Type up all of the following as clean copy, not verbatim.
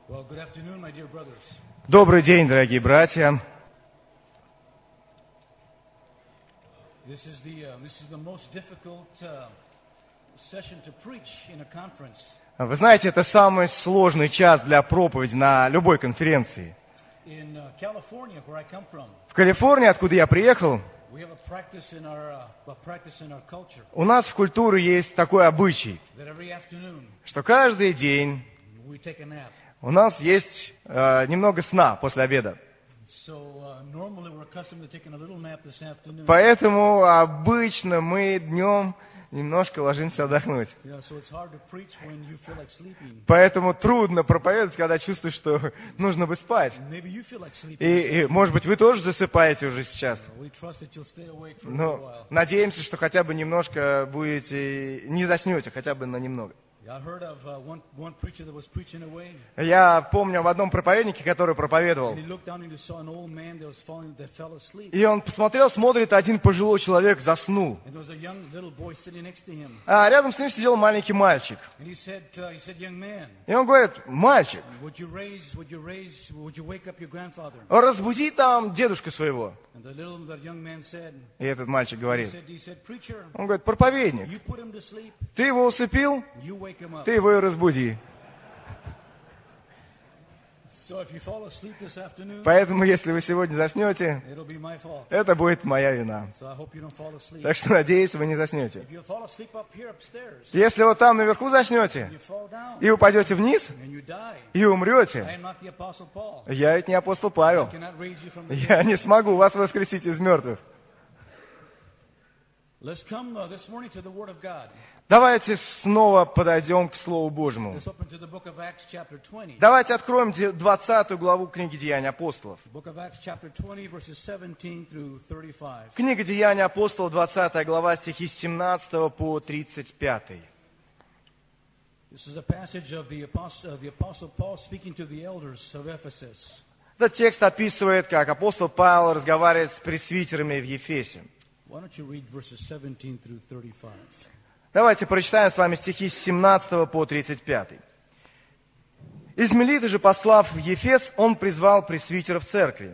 Well, good afternoon, my dear brothers. Добрый день, дорогие братья. This is the most difficult session to preach in a conference. Вы знаете, это самый сложный час для проповеди на любой конференции. In California, where I come from, В Калифорнии, откуда я приехал, we have a practice in our culture у нас в культуре есть такой обычай, that every afternoon что каждый день we take a nap. у нас есть немного сна после обеда. So normally we're accustomed to taking a little nap this afternoon. Поэтому обычно мы днем немножко ложимся отдохнуть. So it's hard to preach when you feel like sleeping. Поэтому трудно проповедовать, когда чувствуешь, что нужно бы спать. Maybe you feel like sleeping. И, может быть, вы тоже засыпаете уже сейчас. We trust that you'll stay awake for a little Но while. надеемся, что хотя бы немножко будете, не заснете, хотя бы на немного. I heard of one preacher that was preaching away. Я помню об одном проповеднике, который проповедовал. And he looked down and he saw an old man that fell asleep. И он посмотрел, смотрит, один пожилой человек заснул. And there was a young little boy sitting next to him. А рядом с ним сидел маленький мальчик. And he said, young man, И он говорит: мальчик, would you wake up your grandfather? разбуди там дедушку своего. And that young man said, И этот мальчик говорит, he said, preacher, он говорит: проповедник, you put him to sleep, ты его усыпил, you wake him up. ты его и разбуди. So if you fall asleep this afternoon, Поэтому, если вы сегодня заснете, it'll be my fault. это будет моя вина. So I hope you don't fall asleep. Так что, надеюсь, вы не заснете. If you fall asleep up here upstairs, Если вот там наверху заснете, you fall down и упадете вниз, and you die. и I умрете, am not the Apostle Paul. я ведь не апостол I Павел. cannot raise you from the Я dead. не смогу вас воскресить из мертвых. Let's come this morning to the Word of God. Давайте снова подойдем к Слову Божьему. Let's open to the book of Acts chapter 20. Давайте откроем 20 главу книги Деяний апостолов. Book of Acts chapter 20 verses 17 through 35. Книга Деяний апостолов, 20 глава, стихи с 17 по 35. This is a passage of the Apostle Paul speaking to the elders of Ephesus. Этот текст описывает, как апостол Павел разговаривает с пресвитерами в Ефесе. Why don't you read verses 17 through 35? Давайте прочитаем с вами стихи с 17 по 35. «Из Мелиты же, послав в Ефес, он призвал пресвитеров церкви.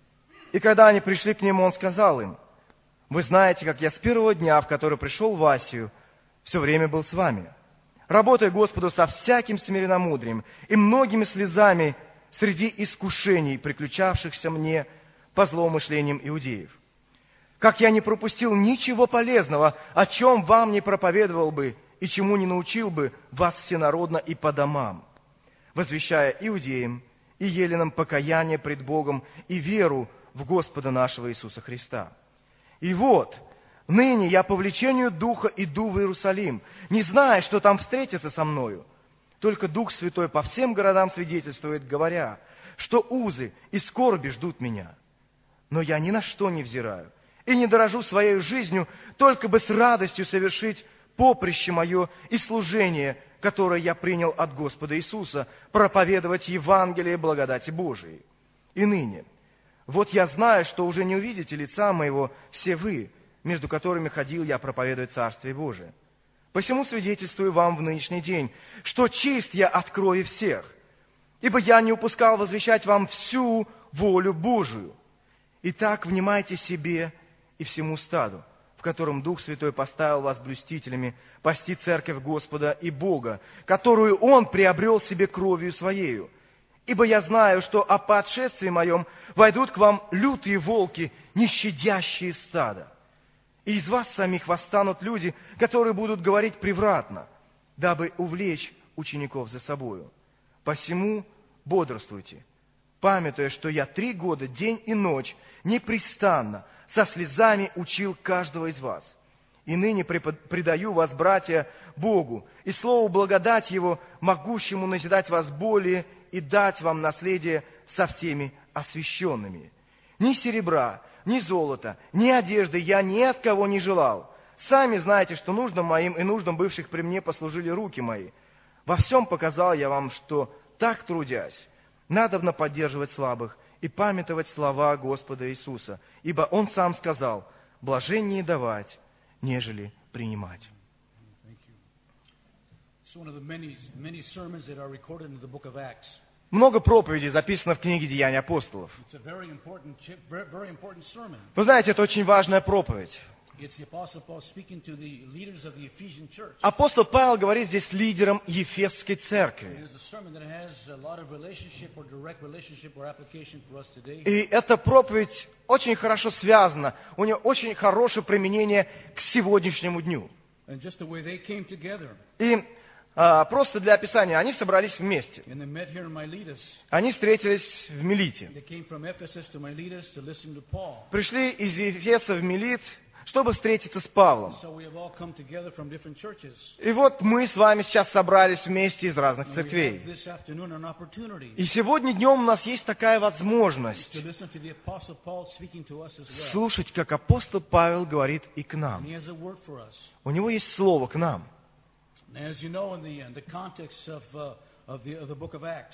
И когда они пришли к нему, он сказал им: вы знаете, как я с первого дня, в который пришел в Асию, все время был с вами, работая Господу со всяким смиренномудрием и многими слезами среди искушений, приключавшихся мне по злоумышлениям иудеев. Как я не пропустил ничего полезного, о чем вам не проповедовал бы и чему не научил бы вас всенародно и по домам, возвещая иудеям и еленам покаяние пред Богом и веру в Господа нашего Иисуса Христа. И вот, ныне я по влечению Духа иду в Иерусалим, не зная, что там встретится со мною. Только Дух Святой по всем городам свидетельствует, говоря, что узы и скорби ждут меня. Но я ни на что не взираю и не дорожу своей жизнью, только бы с радостью совершить поприще мое и служение, которое я принял от Господа Иисуса, проповедовать Евангелие благодати Божией. И ныне, вот я знаю, что уже не увидите лица моего все вы, между которыми ходил я проповедовать Царствие Божие. Посему свидетельствую вам в нынешний день, что чист я от крови всех, ибо я не упускал возвещать вам всю волю Божию. Итак, внимайте себе и всему стаду, в котором Дух Святой поставил вас блюстителями, пасти церковь Господа и Бога, которую Он приобрел себе кровью Своею. Ибо я знаю, что о подшествии моем войдут к вам лютые волки, не щадящие стада. И из вас самих восстанут люди, которые будут говорить превратно, дабы увлечь учеников за собою. Посему бодрствуйте, памятуя, что я 3 года, день и ночь, непрестанно, со слезами учил каждого из вас. И ныне предаю вас, братья, Богу, и слову благодать Его, могущему назидать вас более и дать вам наследие со всеми освященными. Ни серебра, ни золота, ни одежды я ни от кого не желал. Сами знаете, что нуждам моим и нуждам бывших при мне послужили руки мои. Во всем показал я вам, что так трудясь, надобно поддерживать слабых и памятовать слова Господа Иисуса, ибо Он сам сказал: блаженнее давать, нежели принимать. Много проповедей записано в книге «Деяния апостолов». It's a very important sermon. Вы знаете, это очень важная проповедь. It's the Apostle Paul speaking to the leaders of the Ephesian church. Апостол Павел говорит здесь лидерам Ефесской It церкви. is a sermon that has a lot of relationship or direct relationship or application for us today. И эта проповедь очень хорошо связана, у нее очень хорошее применение к сегодняшнему дню. And just the way they came together. И просто для описания, они собрались вместе. And they met here in Miletus. Они встретились в Милите. They came from Ephesus to Miletus to listen to Paul. Пришли из Ефеса в Милит, чтобы встретиться с Павлом. So we have all come together from different churches. И вот мы с вами сейчас собрались вместе из разных And we церквей. have this afternoon an opportunity И сегодня днем у нас есть такая возможность to listen to the Apostle Paul speaking to us as well. слушать, как апостол Павел говорит и к And нам. he has a word for us. У него есть слово к нам. And as you know, in the context of the book of Acts,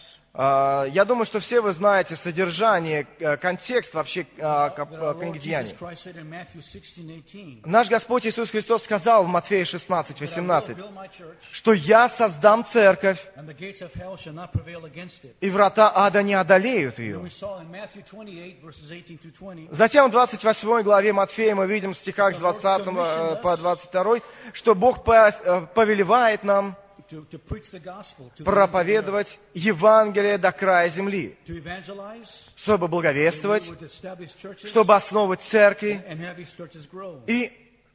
Я думаю, что все вы знаете содержание, контекст вообще that our книги Lord Jesus Деяний. Christ said in Matthew 16:18, Наш Господь Иисус Христос сказал в Матфея 16, that I will 18, build my church, что «Я создам церковь, and the gates of hell shall not prevail against it. и врата ада не одолеют And ее». we saw in Matthew 28, verses 18 through 20, Затем в 28 главе Матфея мы видим в стихах с 20 по 22, что Бог повелевает нам to preach the gospel, to проповедовать Евангелие до края земли, to evangelize, чтобы благовествовать, to establish churches, чтобы основывать церкви and have these churches grow. и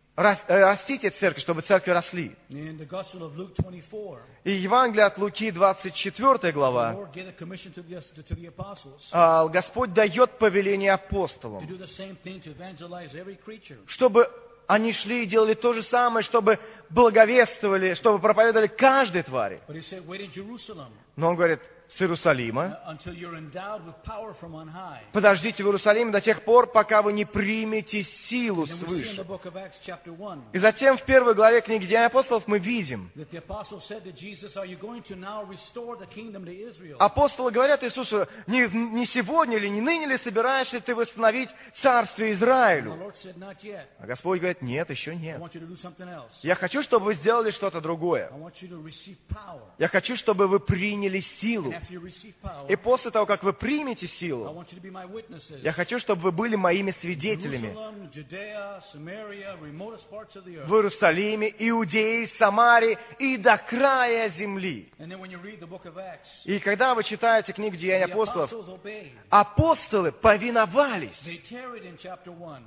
растить эти церкви, чтобы церкви росли. In the Gospel of Luke 24, И Евангелие от Луки, 24 the глава, Lord gave a commission to the apostles Господь дает повеление to апостолам, do the same thing, to evangelize every creature. чтобы они шли и делали то же самое, чтобы благовествовали, чтобы проповедовали каждой твари. But he said, wait in Jerusalem Но он говорит, с Иерусалима, until you're endowed with power from on high. подождите в Иерусалиме до тех пор, пока вы не примете силу And we see in the свыше. book of Acts chapter 1 И затем в первой главе книги Деяний апостолов мы видим, that the apostles said to Jesus, are you going to now restore the kingdom to Israel? апостолы говорят Иисусу, не сегодня или не ныне ли собираешься ты восстановить царствие And the Израилю? Lord said, not yet. А Господь говорит, нет, еще I нет. want you to do something else. Я хочу, чтобы вы сделали что-то другое. I want you to receive power. Я хочу, чтобы вы приняли силу. And after you receive power, И после того, как вы примете I силу, want you to be my witnesses. я хочу, чтобы вы были моими свидетелями Jerusalem, Judea, Samaria, remotest parts of the earth. в Иерусалиме, Иудее, Самаре и до края земли. And then when you read the book of Acts, И когда вы читаете книгу Деяний the апостолов, apostles obeyed. апостолы повиновались. They tarried in chapter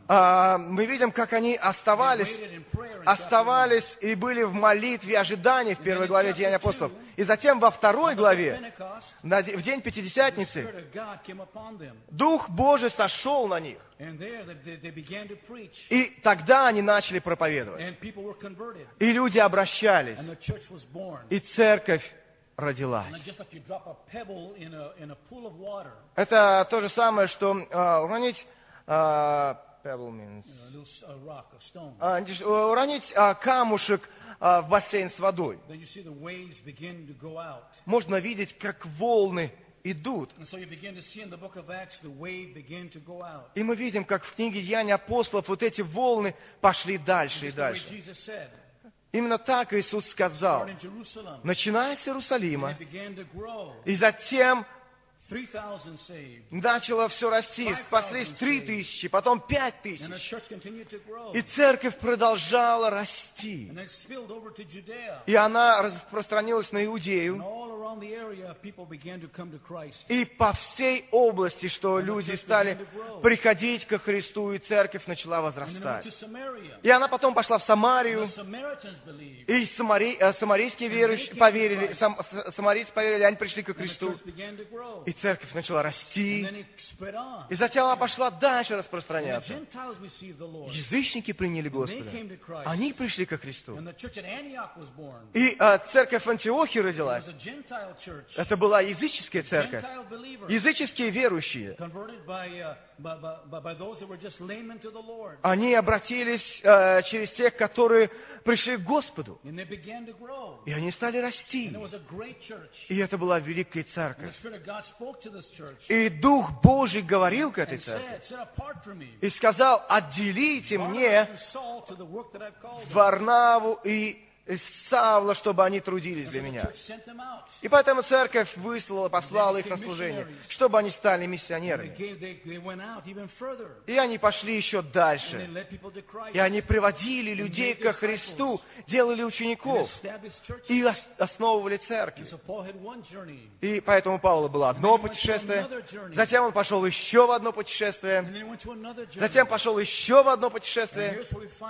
1. Мы видим, как они They оставались waited in prayer in chapter 1. оставались и были в молитве, ожидании в первой главе Деяний апостолов. И затем во второй On the day of главе, Pentecost, в день the Пятидесятницы, Spirit of God came upon them. Дух Божий сошел на них. And there they began to preach. И тогда они начали проповедовать. And people were converted. И люди обращались. And the church was born. И церковь родилась. And just like you drop a pebble in a pool of water, Это то же самое, что уронить pebble means, a little rock, a stone, уронить камушек в бассейн с водой. then you see the waves begin to go out. Можно видеть, как волны идут. And so you begin to see in the book of Acts the wave begin to go out. И мы видим, как в книге Деяний апостолов вот эти волны пошли дальше и Just the way дальше. Jesus said, Именно так Иисус сказал. start in Jerusalem. Начиная с And Иерусалима, it began to grow. и затем 3,000 saved. начало все расти. Спаслись 3000, потом And the 5000. church continued to grow. И церковь продолжала расти. And it spilled over to Judea. И она распространилась на And Иудею. all around the area, people began to come to Christ. И по всей области, что люди стали приходить ко Христу, и церковь начала And then went to возрастать. Samaria. И она потом пошла в The Самарию, Samaritans believed. и самарийские верующие поверили, самарийцы поверили, они пришли ко And the Христу. church began to grow. И церковь начала And расти. then it spread on. И затем она пошла дальше And the распространяться. Gentiles received the Lord. Язычники приняли They Господа. came to Christ. Они пришли ко Христу. And the church at Antioch was born. И церковь в Антиохии It родилась. was a Gentile church. Это была языческая церковь. Gentile believers. Языческие верующие. Converted by those that were just laymen to the Lord. Они обратились через тех, которые пришли к Господу. And they began to grow. И они стали And расти. it was a great church. И это была великая And the церковь. Spirit of God spoke to this church. И Дух Божий говорил к этой And церкви. said, set apart for me. И сказал, отделите мне Barnabas and Saul to the work that I've called them. Варнаву и Савла, чтобы они трудились для меня. И поэтому церковь послала их на служение, чтобы они стали миссионерами. И они пошли еще дальше. И они приводили людей ко Христу, делали учеников и основывали церкви. И поэтому у Павла было одно путешествие, затем он пошел еще в одно путешествие, затем пошел еще в одно путешествие.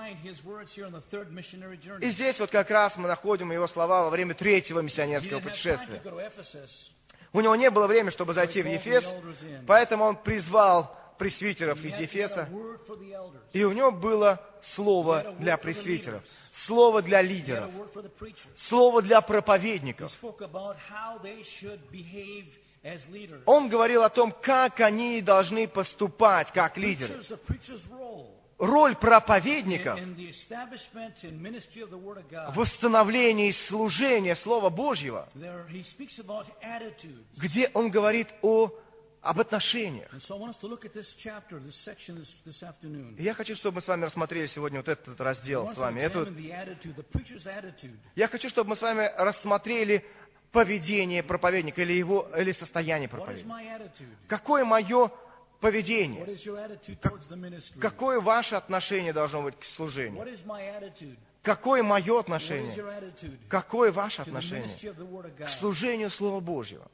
И здесь вот как раз мы находим его слова во время третьего миссионерского путешествия. У него не было времени, чтобы зайти в Ефес, поэтому он призвал пресвитеров из Ефеса, и у него было слово для пресвитеров, слово для лидеров, слово для проповедников. Он говорил о том, как они должны поступать как лидеры. Роль проповедников в восстановлении служения Слова Божьего, где он говорит об отношениях. И я хочу, чтобы мы с вами рассмотрели сегодня вот этот раздел с вами. Я хочу, чтобы мы с вами рассмотрели поведение проповедника или состояние проповедника. Какое мое поведение? Какое ваше отношение должно быть к служению? Какое мое отношение? Какое ваше отношение к служению Слова Божьего?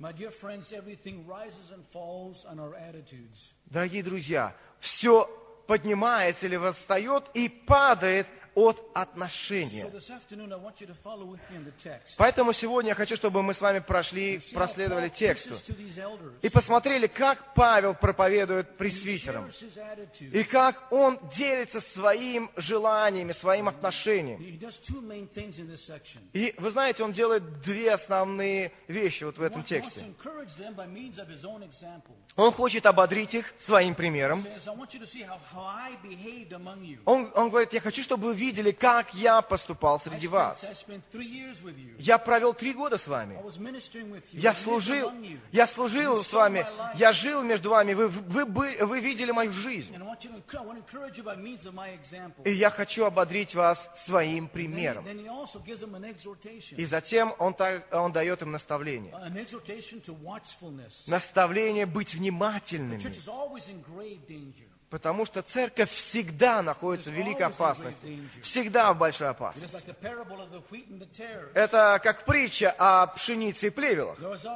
Дорогие друзья, все поднимается или восстает и падает от отношения. Поэтому сегодня я хочу, чтобы мы с вами проследовали тексту и посмотрели, как Павел проповедует пресвитерам, и как он делится своим желаниями, своим отношением. И вы знаете, он делает две основные вещи вот в этом тексте. Он хочет ободрить их своим примером. Он говорит, я хочу, чтобы вы видели, как я поступал среди вас. Я провел 3 года с вами. Я служил с вами. Я жил между вами. Вы видели мою жизнь. И я хочу ободрить вас своим примером. И затем он дает им наставление. Наставление быть внимательными. Потому что церковь всегда находится в великой опасности. Всегда в большой опасности. Это как притча о пшенице и плевелах.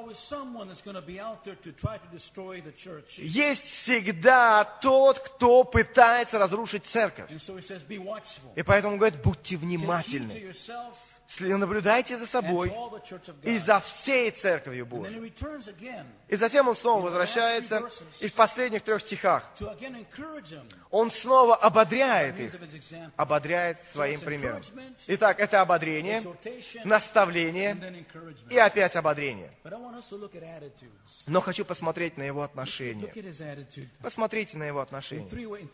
Есть всегда тот, кто пытается разрушить церковь. И поэтому он говорит, будьте внимательны. Наблюдайте за собой и за всей Церковью Божией. И затем он снова возвращается, и в последних 3 стихах он снова ободряет их, ободряет своим примером. Итак, это ободрение, наставление и опять ободрение. Но хочу посмотреть на его отношения. Посмотрите на его отношения.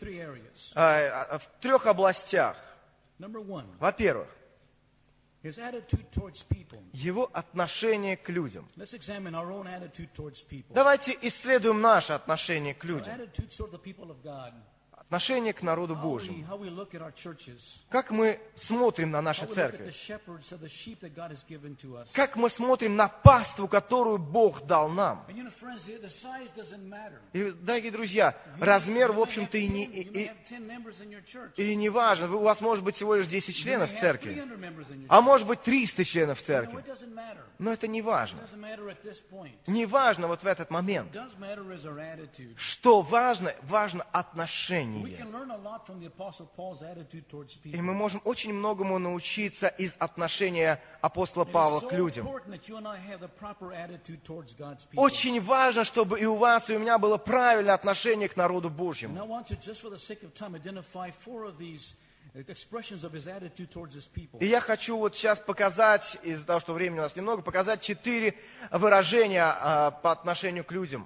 В 3 областях. Во-первых, его отношение к людям. Давайте исследуем наше отношение к людям. Отношение к народу Божьему. Как мы смотрим на наши церкви? Как мы смотрим на паству, которую Бог дал нам? И, дорогие друзья, размер, в общем-то, и не важен. У вас может быть всего лишь 10 членов в церкви, а может быть 300 членов в церкви. Но это не важно. Не важно вот в этот момент. Что важно? Важно отношение. И мы можем очень многому научиться из отношения апостола Павла к людям. Очень важно, чтобы и у вас, и у меня было правильное отношение к народу Божьему. И я хочу вот сейчас показать, из-за того, что времени у нас немного, показать 4 выражения по отношению к людям.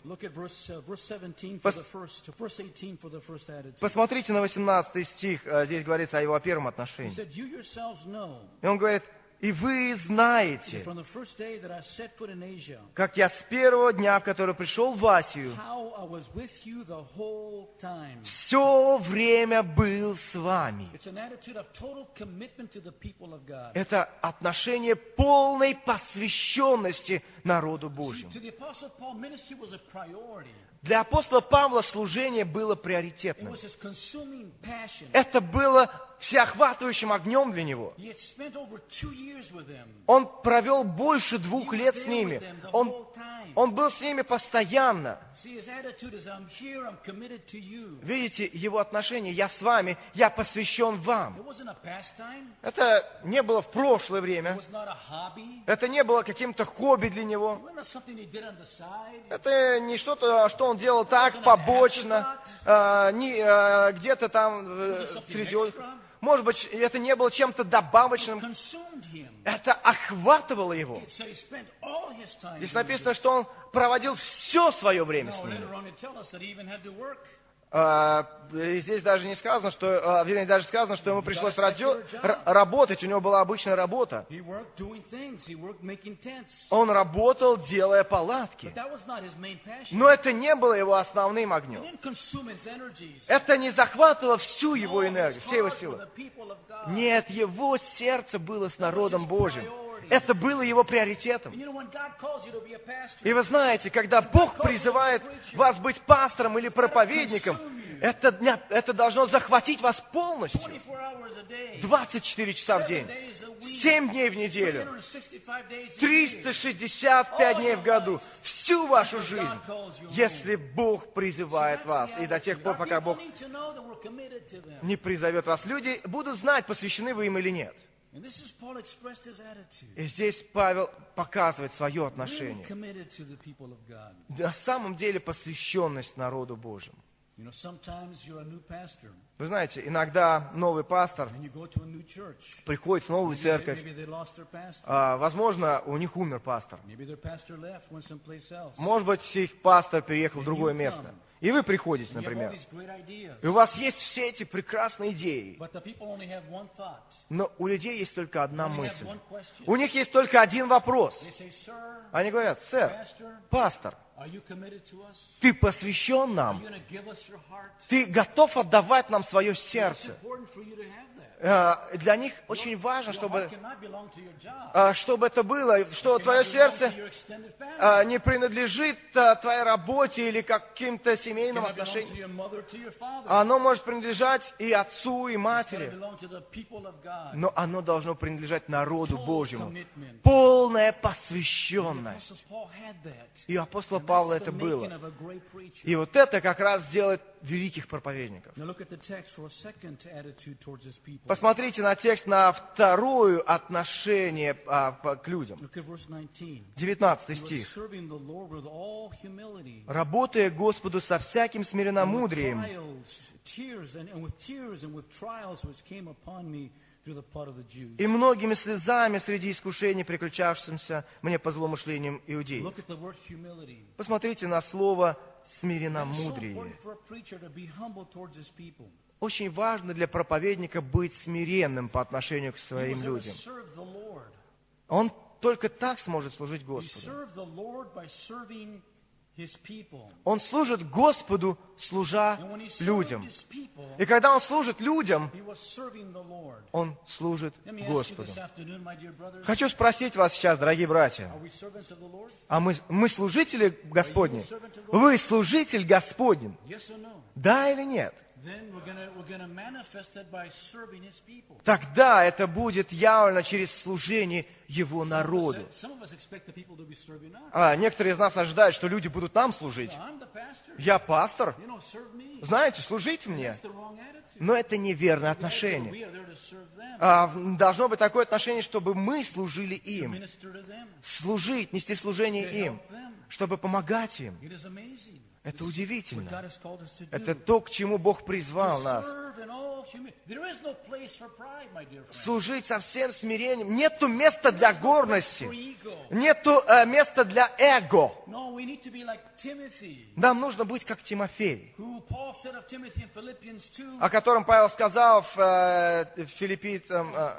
Посмотрите на 18 стих, здесь говорится о его первом отношении. И он говорит, И вы знаете, from the first day that I set foot in Asia, как я с первого дня, в который пришел в Асию, how I was with you the whole time. все время был с вами. It's an attitude of total commitment to the people of God. Это отношение полной посвященности народу Божьему. To the Apostle Paul, ministry was a priority. Для апостола Павла служение было It приоритетным. was his consuming passion. Это было всеохватывающим огнем для него. He had spent over 2 years with them. Он провел больше 2 He was лет с there ними. with them the Он whole time. Он был с ними постоянно. See, his attitude is, I'm here, I'm committed to you. Видите, его отношение, я с вами, я посвящен It вам. wasn't a pastime. Это не было в прошлое It время. was not a hobby. Это не было каким-то хобби для It него. was not something he did on the side. Это не что-то, что он делал так, побочно, где-то там среди... Может быть, это не было чем-то добавочным. Consumed him. Это охватывало его. So he spent all his time. Здесь doing написано, this. что он проводил все свое время с No, ними. later on it tells us that he even had to work. И здесь даже не сказано, что, вернее, даже сказано, что ему пришлось работать, у него была обычная работа. He worked doing things. He worked making tents. Он работал, делая палатки. But that was not his main passion. Но это не было его основным He огнем. didn't consume his energies. Это не захватывало всю его No, энергию, his все его heart for силы. the people of God. Нет, его сердце было с народом Божьим. Это было его приоритетом. And you know, when God calls you to be a pastor, И вы знаете, когда Бог призывает вас быть пастором или проповедником, это должно захватить вас полностью. 24 hours a day, 24 часа в 7 день, days a week, 7 дней в неделю, 365 days a year. 365 дней в году, всю вашу жизнь, если Бог призывает вас. И до тех пор, пока Бог не призовет вас, люди будут знать, посвящены вы им или нет. And this is Paul expressed his attitude. И здесь Павел показывает свое Really отношение. committed to the people of God. На самом деле посвященность народу Божьему. You know, sometimes you're a new pastor Вы знаете, иногда новый пастор and you go to a new church. приходит в новую церковь. Maybe they lost their pastor. Возможно, у них умер пастор. Maybe their pastor left, went someplace else. Может быть, их пастор переехал в другое место. И вы приходите, You have all например. these great ideas. И у вас есть все эти прекрасные идеи. But the people only have one thought. Но у людей есть только одна They only have мысль. one question. У них есть только один вопрос. They say, sir, Они говорят: сэр, pastor, пастор, are you committed to us? ты посвящен Are нам. you going to give us your heart? Ты готов отдавать нам свое It's сердце. important for you to have that. Для них очень важно, Your чтобы heart cannot belong to your job. чтобы это было, что It твое cannot belong to сердце your extended family. не принадлежит твоей работе или каким-то It семейным cannot belong to отношениям. your mother, to your father. Оно может принадлежать и отцу, и It's got to матери, belong to the people of God. но оно должно принадлежать народу Total Божьему. commitment. Полная The посвященность. Apostle Paul had that. И у апостола And Павла that's это the было. making of a great preacher. И вот это как раз делает великих проповедников. Now look at the text for a second attitude towards his people. Посмотрите на текст, на второе отношение к людям. Look at verse 19. 19 He was стих. serving the Lord with all humility. «Работая Господу со всяким And with смиренномудрием, tears and with trials which came upon me through the part of the Jews. и многими слезами среди искушений, приключавшимся мне по злоумышлениям иудеев». Look at the word humility. Посмотрите на слово It's so «смиренномудрие». important for a preacher to be humble towards his people. Очень важно для проповедника быть смиренным по отношению к He своим was able to людям. serve the Lord. Он только так сможет служить He Господу. served the Lord by serving his people. Он служит Господу, служа And when he served людям. his people, И когда он служит людям, he was serving the Lord. он служит Let me ask you Господу. this afternoon, my dear brothers, Хочу спросить вас сейчас, дорогие братья, are we servants of the Lord? а мы служители Господни? Вы служитель Господень? Yes or no? Да или нет? Then we're gonna manifest it by serving his people. Тогда это будет явно через служение Его народу. Some of us expect the people to be serving us. Некоторые из нас ожидают, что люди будут нам служить. I'm the pastor. Я пастор. You know, serve me. Знаете, служите мне. That's the wrong attitude. Но это неверное We отношение. are there to serve them, Должно быть такое отношение, чтобы мы служили to им. minister to them, Служить, нести to служение им. help them. Чтобы помогать им. It is amazing. Это What God удивительно. has called us to do. Это то, к чему Бог призвал To нас. serve in all humility. There is no place for pride, my dear friend. Служить со всем смирением. Нету места для For гордости. ego. Нету места для эго. No, we need to be like Timothy, Нам нужно быть как Тимофей, who Paul said of Timothy in Philippians 2. о котором Павел сказал в Филиппийцам,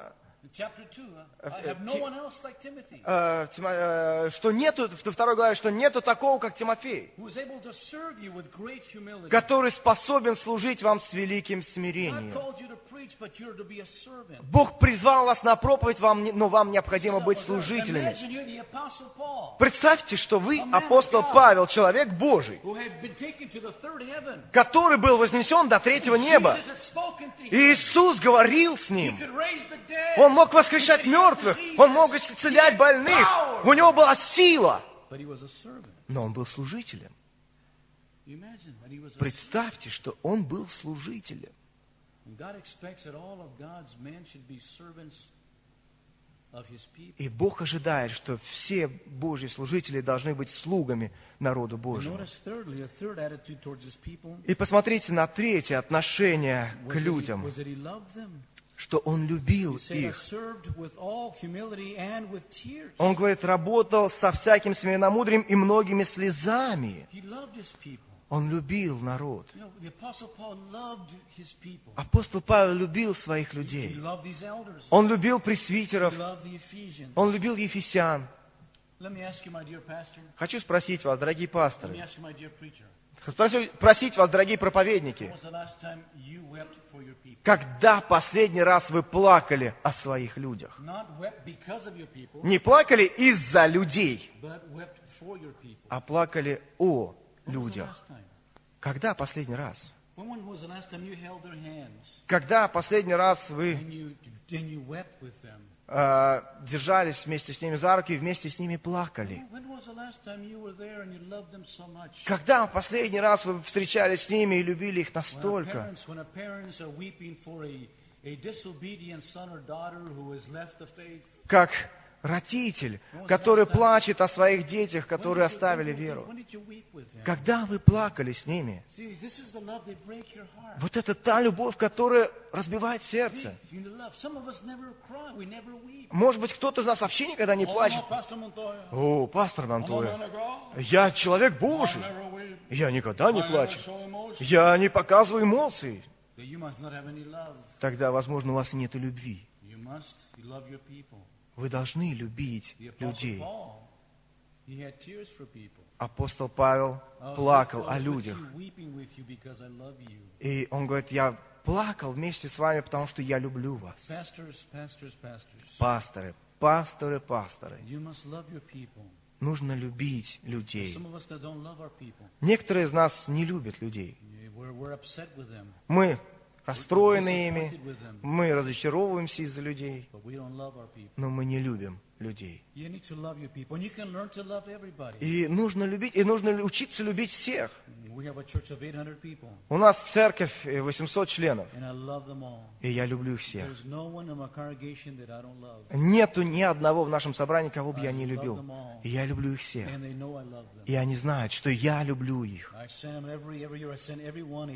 Chapter 2, I have no one else like Timothy, что нету, в 2 главе, что нету такого, как Тимофей, who is able to serve you with great humility. который способен служить вам с великим God смирением. called you to preach, but you're to be a servant. Бог призвал вас на проповедь, но вам необходимо быть служителями. Imagine you're the Apostle Paul, Представьте, что вы апостол Павел, человек Божий, who had been taken to the third heaven. который был вознесен до 3-го неба. Jesus had spoken to him. И Иисус говорил с He ним. could raise the dead. Он мог воскрешать мертвых, он мог исцелять больных. У него была сила. But he was a servant. Но он был служителем. You imagine that he was a Представьте, что он был служителем. And God expects that all of God's men should be servants of His people. И Бог ожидает, что все Божьи служители должны быть слугами народу And Божьему. notice thirdly, a third attitude towards His people И посмотрите на третье отношение к людям, was that He loved them. что Он любил He said, I их. served with all humility and with tears. Он говорит, работал со всяким смиренномудрием и многими слезами. He loved His people. Он любил народ. You know, the Apostle Paul loved his people. Апостол Павел любил своих He людей. loved these elders. Он любил He пресвитеров. loved the Ephesians. Он любил ефесян. Let me ask you, my dear pastor. Хочу спросить вас, дорогие Let me пасторы, ask you, my dear preacher. спросить вас, дорогие проповедники, When was the last time you wept for your people? когда последний раз вы плакали о своих людях? Not wept because of your people, Не плакали из-за людей, but wept for your people. а плакали о When was the людях. last time? Когда последний раз? When was the last time you held their hands Когда последний раз вы and you wept with them? держались вместе с ними за руки и вместе с ними плакали? When was the last time you were there and you loved them so much? Когда последний раз вы встречались с ними и любили их When настолько? our parents are weeping for a disobedient son or daughter who has left the faith. Как родитель, который плачет о своих детях, которые оставили веру. When did you weep with them? Когда вы плакали с ними? See, this is the love that breaks your heart. Вот это та любовь, которая разбивает сердце. You love. Some of us never cry. We never weep. Может быть, кто-то из нас вообще никогда не плачет. Pastor Montoya. О, пастор I'm a man Монтоя, of God. я человек I Божий. never weep. Я никогда не I never плачу. show emotion. Я не показываю эмоций. Then you must not have any love. Тогда, возможно, у вас нет любви. You love your people. Вы должны любить The Apostle людей. Paul, he had tears for people. Апостол Павел плакал о людях. Weeping with you because I love you. И он говорит, я плакал вместе с вами, потому что я люблю вас. Pastors. Пасторы, пасторы, пасторы. You must love your people. Нужно любить людей. Some of us that don't love our people. Некоторые из нас не любят людей. We're upset with them. Мы расстроены ими, Disappointed with them. мы разочаровываемся из-за людей, But we don't love our people. но мы не любим людей. You need to love your people. And you can learn to love everybody. И нужно любить, и нужно учиться любить всех. We have a church of 800 people. У нас церковь 800 членов, And I love them all. и я люблю их всех. There's no one in my congregation that I don't love. Нету ни одного в нашем собрании, кого бы я не I love любил. them all. И я люблю их всех. And they know I love them. И они знают, что я люблю их. I send them every year. I send everyone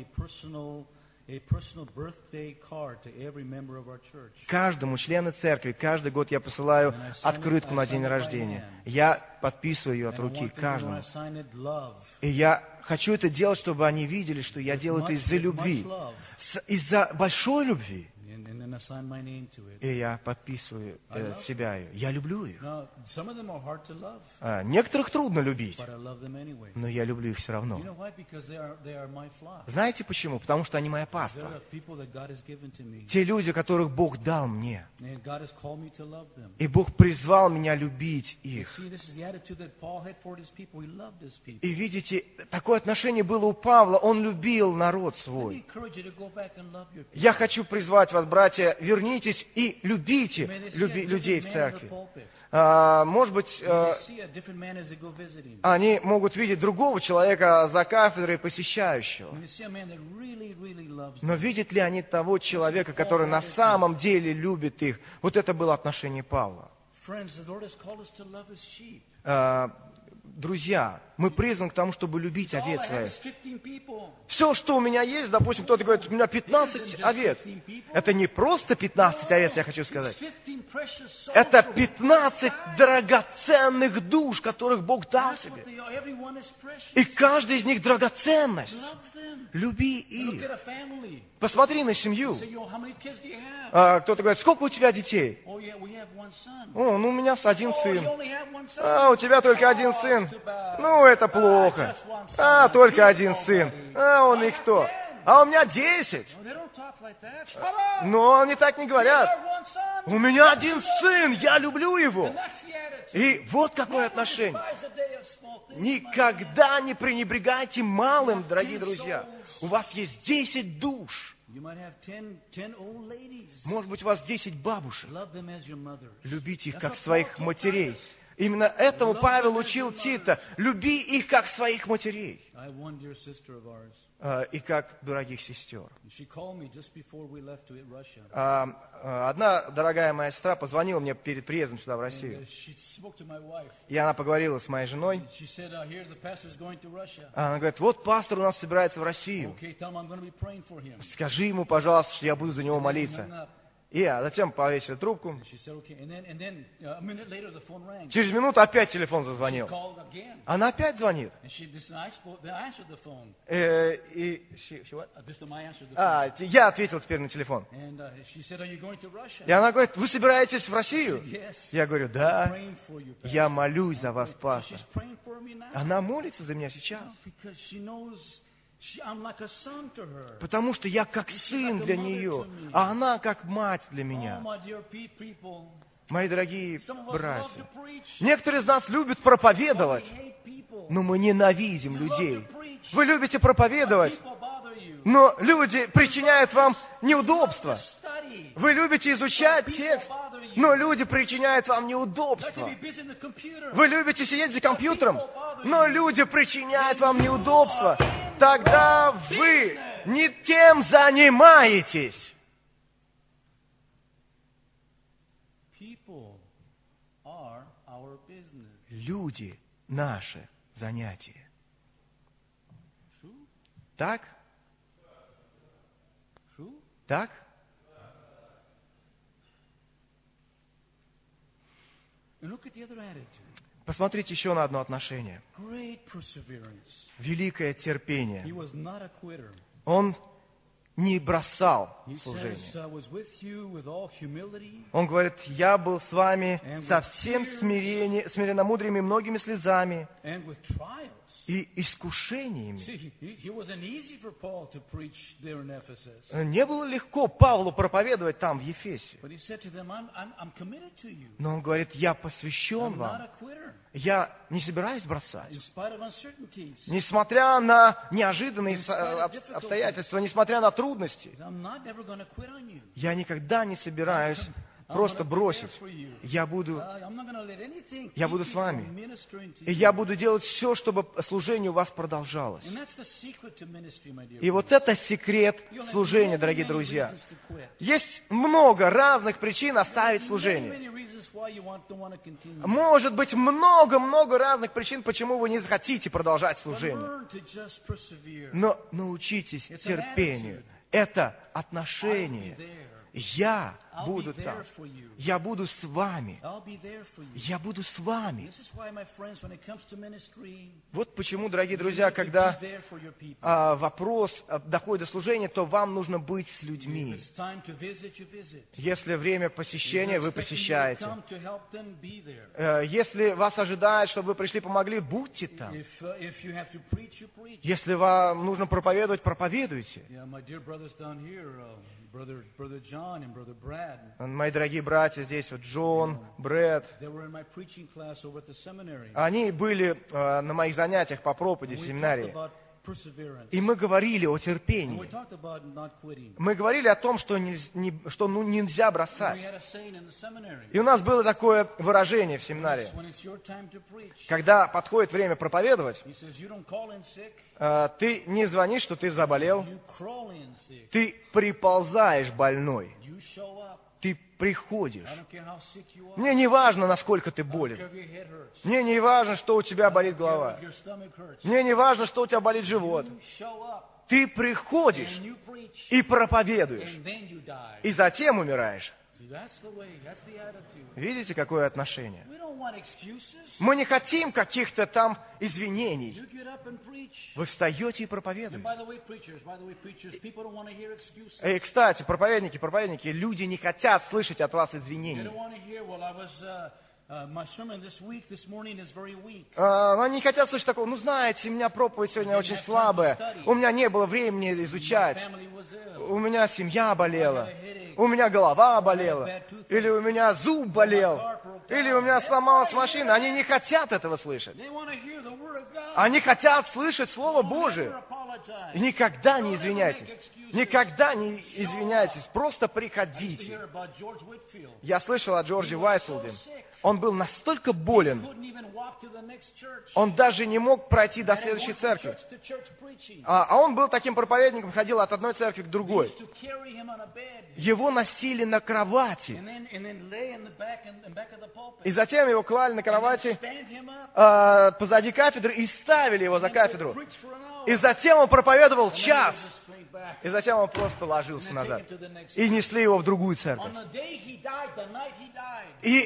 a personal birthday card to every member of our church. Каждому члену церкви каждый год я посылаю открытку на день рождения. Я подписываю ее от And I руки want them to, when каждому. I sign it, love. И я хочу это делать, чтобы они видели, что я делаю это из-за любви. Much love. Из-за большой любви. And then I sign my name to it. И я подписываю себя ее. Я люблю их. Now, some of them are hard to love, Некоторых трудно любить, but I love them anyway. но я люблю их все равно. You know why? Because they are my flock. Знаете почему? Потому что они моя They're паства. the people that God has given to me. Те люди, которых Бог дал мне. And God has called me to love them. И Бог призвал меня любить их. See, this is the attitude that Paul had toward his people. He loved his people. И видите, такое отношение было у Павла. Он любил народ Let me свой. encourage you to go back and love your people. Я хочу призвать вас, братья, вернитесь и любите May they see a людей different в man in the церкви. pulpit. Может быть, May they see a different man as they go visiting. они могут видеть другого человека за кафедрой посещающего. May they see a man that really, really loves Но them. видят ли они того человека, который на самом деле любит их? Вот это было отношение Павла. Friends, the Lord has called us to love his sheep. друзья, мы призваны к тому, чтобы любить All овец I have своих. is 15 people. Все, что у меня есть, допустим, кто-то говорит, у меня 15 овец. Это не просто 15 овец, я хочу сказать. 15 precious souls. Это 15 драгоценных душ, которых Бог дал That's what тебе. they are. Everyone is precious. И каждый из них драгоценность. Love them. Люби Look их. at a family. Посмотри на семью. Say, how many kids do you have? Кто-то говорит, сколько у тебя детей? Oh, yeah, we have one son. О, ну у меня один Oh, you сын. only have one son. А, у тебя только один сын. Too bad. Ну, это плохо. Только один сын. Он и кто? А у меня 10. No, they don't talk like that. Shut up. Но они так не You говорят. have one son. У меня один сын, я люблю его. And that's the attitude. И вот какое Never отношение. despise a day of small things. Никогда не пренебрегайте малым, дорогие друзья. У вас есть 10 душ. You might have 10 old ladies. Может быть, у вас 10 бабушек. Love them as your mother. Любите их, That's как what своих Paul told матерей. Titus. Именно этому Павел учил Тита. Люби их, как своих матерей. I have one dear sister of ours. И как дорогих сестер. She called me just before we left to Russia. Одна дорогая моя сестра позвонила мне перед приездом сюда, в Россию. She spoke to my wife. И она поговорила с моей женой. She said, "Here the pastor is going to Russia." Она говорит, вот пастор у нас собирается в Россию. Okay, tell him I'm going to be praying for him. Скажи ему, пожалуйста, что я буду за него Hung молиться. up. И затем повесила трубку. She said, "Okay." And then a minute later the phone rang. Через минуту опять телефон She зазвонил. called again. Она опять звонит. And I answered the phone. This time I answered the phone. Я ответил теперь на телефон. And she said, "Are you going to Russia?" И она говорит, вы собираетесь в Россию? Yes. Я говорю, I'm да, praying for you, pastor. я молюсь за вас, She's пастор. praying for me now. Она молится за меня сейчас. Because she knows I'm like a son to her. Потому что я как сын для нее, а она как мать для Oh, меня. my dear people. Мои дорогие Some of us love братья, to preach. некоторые из нас любят But we проповедовать, hate people. но мы ненавидим You love людей. to preach. Вы любите But проповедовать, people bother you. но люди причиняют вам неудобства. Study. Вы любите изучать текст, но люди причиняют вам Like to неудобства. be busy in the computer. Вы любите сидеть за компьютером, но люди причиняют вам неудобства. Тогда вы не тем занимаетесь. People are our business. Люди – наше занятие. True? Так? True? Так? And look at the other attitude. Посмотрите еще на одно отношение. Great perseverance. Великое He терпение. was not a quitter. Он не бросал He служение. says, I was with you with all humility Он говорит, я был с вами со всем смиренномудрием и многими слезами and with trials. и искушениями. See, it wasn't easy for Paul to preach there in Ephesus. Не было легко Павлу проповедовать там, в Ефесе. But he said to them, I'm committed to you. Но он говорит, я посвящен I'm not вам. a quitter. Я не собираюсь бросать. In spite of uncertainties. Несмотря на неожиданные обстоятельства, несмотря на трудности, I'm not ever going to quit on you. я никогда не собираюсь просто бросить. Я буду с вами. И я буду делать все, чтобы служение у вас продолжалось. И вот это секрет служения, дорогие друзья. Есть много разных причин оставить служение. Может быть, много-много разных причин, почему вы не захотите продолжать служение. Но научитесь терпению. Это отношение. Я буду там. Я буду с вами. Я буду с вами. Вот почему, дорогие друзья, когда вопрос доходит до служения, то вам нужно быть с людьми. Если время посещения, вы посещаете. Если вас ожидают, чтобы вы пришли, помогли, будьте там. Если вам нужно проповедовать, проповедуйте. Мои дорогие братья здесь, вот Джон, Брэд, они были на моих занятиях по проповеди в семинарии. И мы говорили о терпении. Мы говорили о том, что нельзя бросать. И у нас было такое выражение в семинаре. Когда подходит время проповедовать, ты не звонишь, что ты заболел. Ты приползаешь больной. Ты приходишь. I don't care how sick you are. Мне не важно, насколько ты I don't care болен. if your head hurts. Мне не важно, что у тебя болит I don't care голова. if your stomach hurts. Мне не важно, что у тебя болит живот. You show up Ты приходишь and you preach и проповедуешь, and then you die. и затем умираешь. See, that's the way, that's the attitude. Видите, какое отношение? We don't want excuses. Мы не хотим каких-то там извинений. You get up and preach. Вы встаете и And проповедуете. by the way, preachers, people don't want to hear excuses. И, кстати, проповедники, люди не хотят слышать от вас They извинений. don't want to hear, well, I was, my sermon this morning is very weak. Они не хотят слышать такого, ну знаете, у меня проповедь сегодня очень слабая, у меня не было времени изучать, Family was ill. у меня семья болела, у меня голова болела, или у меня зуб болел, или у меня сломалась машина. Они не хотят этого слышать. They want to hear the word of God. Они хотят слышать Слово Don't Божие. ever apologize. И никогда не извиняйтесь. Никогда не извиняйтесь. Просто I used to приходите. hear about George Whitfield. Я слышал о Джорджи He was so Уайтфилде. sick. Он был настолько болен, Couldn't even walk to the next church. он даже не мог пройти до And he следующей went from церкви. church to church preaching. А он был таким проповедником, ходил от одной церкви к They другой. used to carry him on a bed. Его носили на кровати. And then lay in the back of the pulpit. И затем его клали на And then кровати stand him up позади кафедры и ставили его за and then кафедру. preach for an hour. И затем он проповедовал And then he час. would just faint back. И затем он просто And ложился then назад. take him to the next И несли его в другую On церковь. the day he died, the night he died, И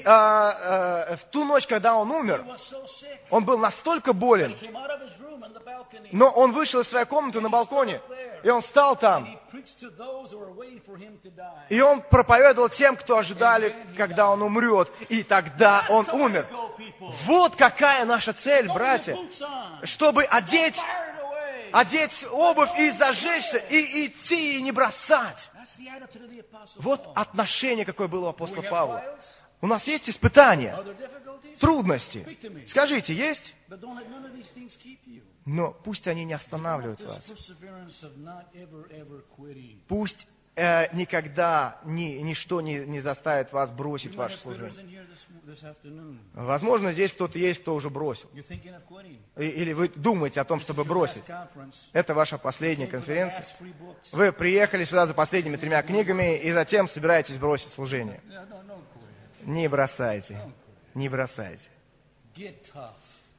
в ту ночь, когда он he умер, was so sick. он был настолько He болен, came out of his room on the balcony. но он вышел из своей комнаты на балконе, и он встал And там, he preached to those who were waiting for him to die. и он проповедовал тем, кто ожидали, когда он умрет, и тогда он That's the way to умер. go, people. Вот какая наша цель, Throw your братья, boots on. чтобы одеть Fire it away. одеть обувь и зажечься, и идти, и не бросать. That's the attitude of the Apostle Вот Paul. отношение, какое было у We апостола have Павла. trials, У нас есть испытания, other difficulties, трудности. speak to me. Скажите, есть? But don't let none of these things keep you. Но пусть они не Develop останавливают this вас. perseverance of not ever quitting. Пусть никогда ничто не заставит вас бросить You might ваше have служение. quitters in here this afternoon. Возможно, здесь кто-то есть, кто уже бросил. You're thinking of quitting. Или вы думаете о том, чтобы Your бросить. last conference. Это ваша последняя Came for the конференция. last 3 books. Вы приехали сюда за последними 3 книгами и затем собираетесь бросить служение. No, don't quit. Не бросайте. Don't quit. Не бросайте. Get tough.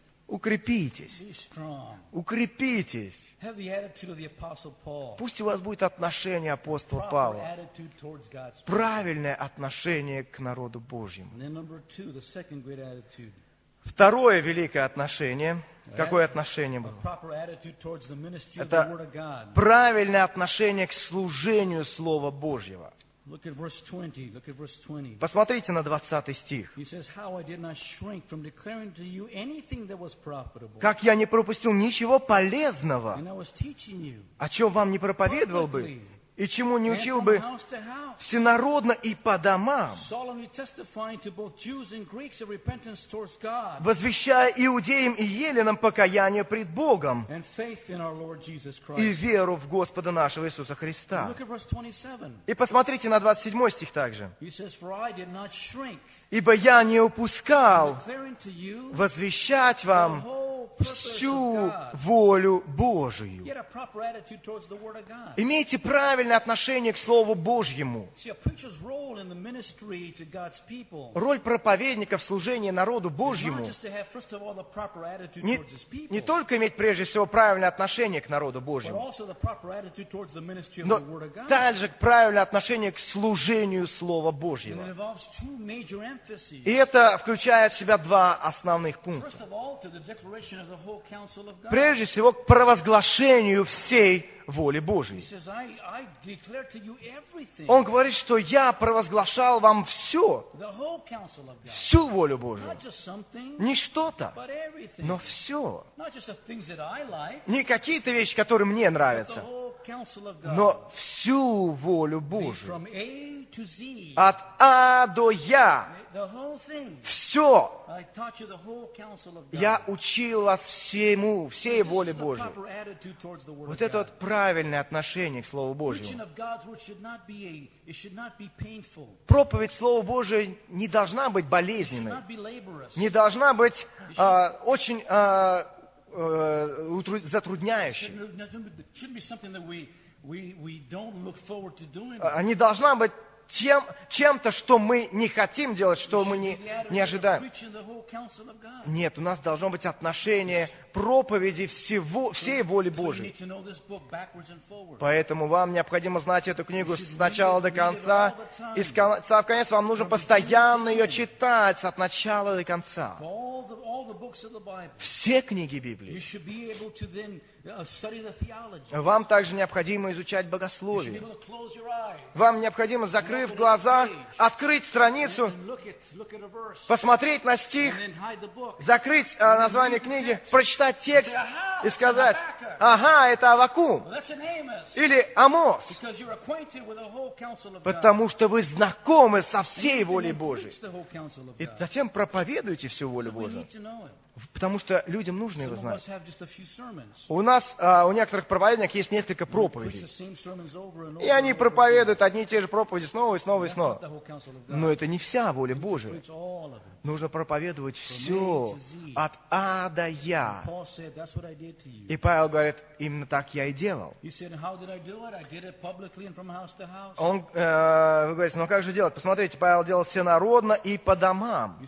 Укрепитесь. Be strong. Укрепитесь. Have the attitude of the Apostle Paul. Пусть у вас будет отношение апостола Proper Павла. attitude towards God's people. Правильное отношение к народу Божьему. And then number 2, the second great attitude. Второе великое отношение. Какое отношение A было? proper attitude towards the ministry of Это the Word of God. правильное отношение к служению Слова Божьего. Look at verse 20. Look at verse 20. Посмотрите на 20 стих. He says, how I did not shrink from declaring to you anything that was profitable. Как я не пропустил ничего полезного, And I was teaching you о чем вам не проповедовал бы, publicly и чему не and учил from бы house to house, всенародно и по домам, solemnly testifying to both Jews and Greeks of repentance towards God возвещая иудеям и еленам покаяние пред Богом and faith in our Lord Jesus и Christ. веру в Господа нашего Иисуса Христа. Look at verse 27. И посмотрите на 27 стих также. He says, for I did not shrink «Ибо я не from упускал declaring to you возвещать the вам whole purpose всю of God. волю Божию». Get a proper attitude towards the Word of God. Имейте правильное отношение к Слову Божьему. See, a preacher's role in the ministry to God's people Роль проповедника в служении народу is not Божьему just to have, first of all, the proper attitude не, towards His people, не только иметь прежде всего правильное отношение к народу but Божьему, also the proper attitude towards the ministry of но the Word of God. также правильное отношение к служению Слова And it Божьего. involves 2 major emphases. И это включает в себя 2 основных пункта. First of all, to the declaration of the whole counsel of God. Прежде всего, к провозглашению всей воли He Божьей. says, I declare to you everything, Он говорит, что я провозглашал вам все, the whole counsel of God. всю волю Божью. Not just some things, Не что-то, but everything. но все. Not just the things that I like, Не какие-то вещи, которые мне but the нравятся, whole counsel of God. но всю волю Be Божью. from A to Z. От А до Я. The whole thing. Все. I taught you the whole counsel of God. Я учил вас всему, всей This воле is the Божьей. proper attitude towards the Word Вот of это God. вот правильное отношение к Слову Preaching Божьему. of God's Word should not be painful. Проповедь Слова Божьего не должна быть It should болезненной, not be laborious. не должна быть очень затрудняющей. It shouldn't be something that we don't look forward to doing. Не должна быть чем-то, что мы не хотим делать, что мы не ожидаем. Нет, у нас должно быть отношение проповеди всей воли Божьей. Поэтому вам необходимо знать эту книгу с начала до конца. И с конца в конец вам нужно постоянно ее читать от начала до конца. Все книги Библии. Вам также необходимо изучать богословие. Вам необходимо, закрыв глаза, открыть страницу, посмотреть на стих, закрыть название книги, прочитать текст и сказать: ага, это Аввакум или Амос, потому что вы знакомы со всей волей Божией. И затем проповедуйте всю волю Божию, потому что людям нужно его знать. У некоторых проповедников есть несколько проповедей, и они проповедуют одни и те же проповеди снова и снова и снова. Но это не вся воля Божия. Нужно проповедовать все от А до Я. И Павел говорит: именно так я и делал. Он говорит: ну как же делать? Посмотрите, Павел делал всенародно и по домам.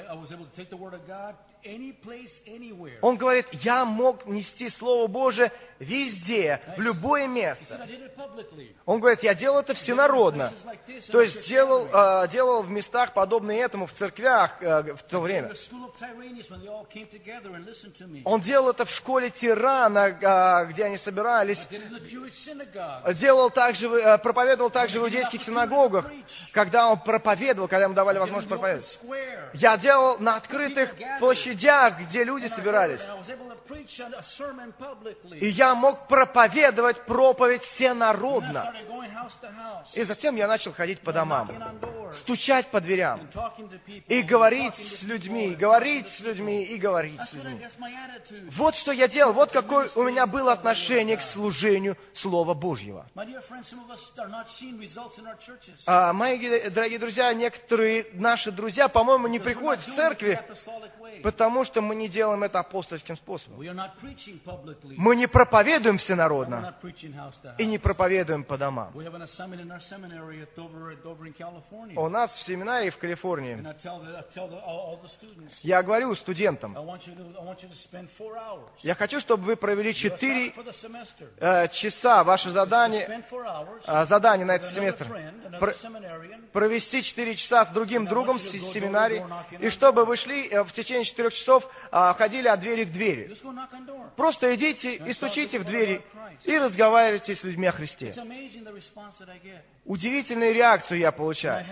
Он говорит: я мог нести Слово Божие везде, в любое место. Он говорит: я делал это всенародно. То есть делал в местах, подобные этому, в церквях в то время. Он делал это в школе Тирана, где они собирались. Проповедовал также в иудейских синагогах, когда он проповедовал, когда ему давали возможность проповедовать. Я делал на открытых площадях, где люди собирались. И я мог проповедовать проповедь всенародно. И затем я начал ходить по домам, стучать по дверям и говорить с людьми, говорить с людьми и говорить с людьми. Вот что я делал, вот какое у меня было отношение к служению Слова Божьего. Мои дорогие друзья, некоторые наши друзья, по-моему, не приходят в церкви, потому что мы не делаем это апостольским способом. Мы не проповедуем всенародно и не проповедуем по домам. У нас в семинарии в Калифорнии я говорю студентам: я хочу, чтобы вы провели 4 часа, ваше задание на этот семестр, провести 4 часа с другим другом с семинарии, и чтобы вы шли в течение 4 часов, ходили от двери к двери. Просто идите и стучите в двери и разговаривайте с людьми о Христе. Удивительную реакцию я получаю.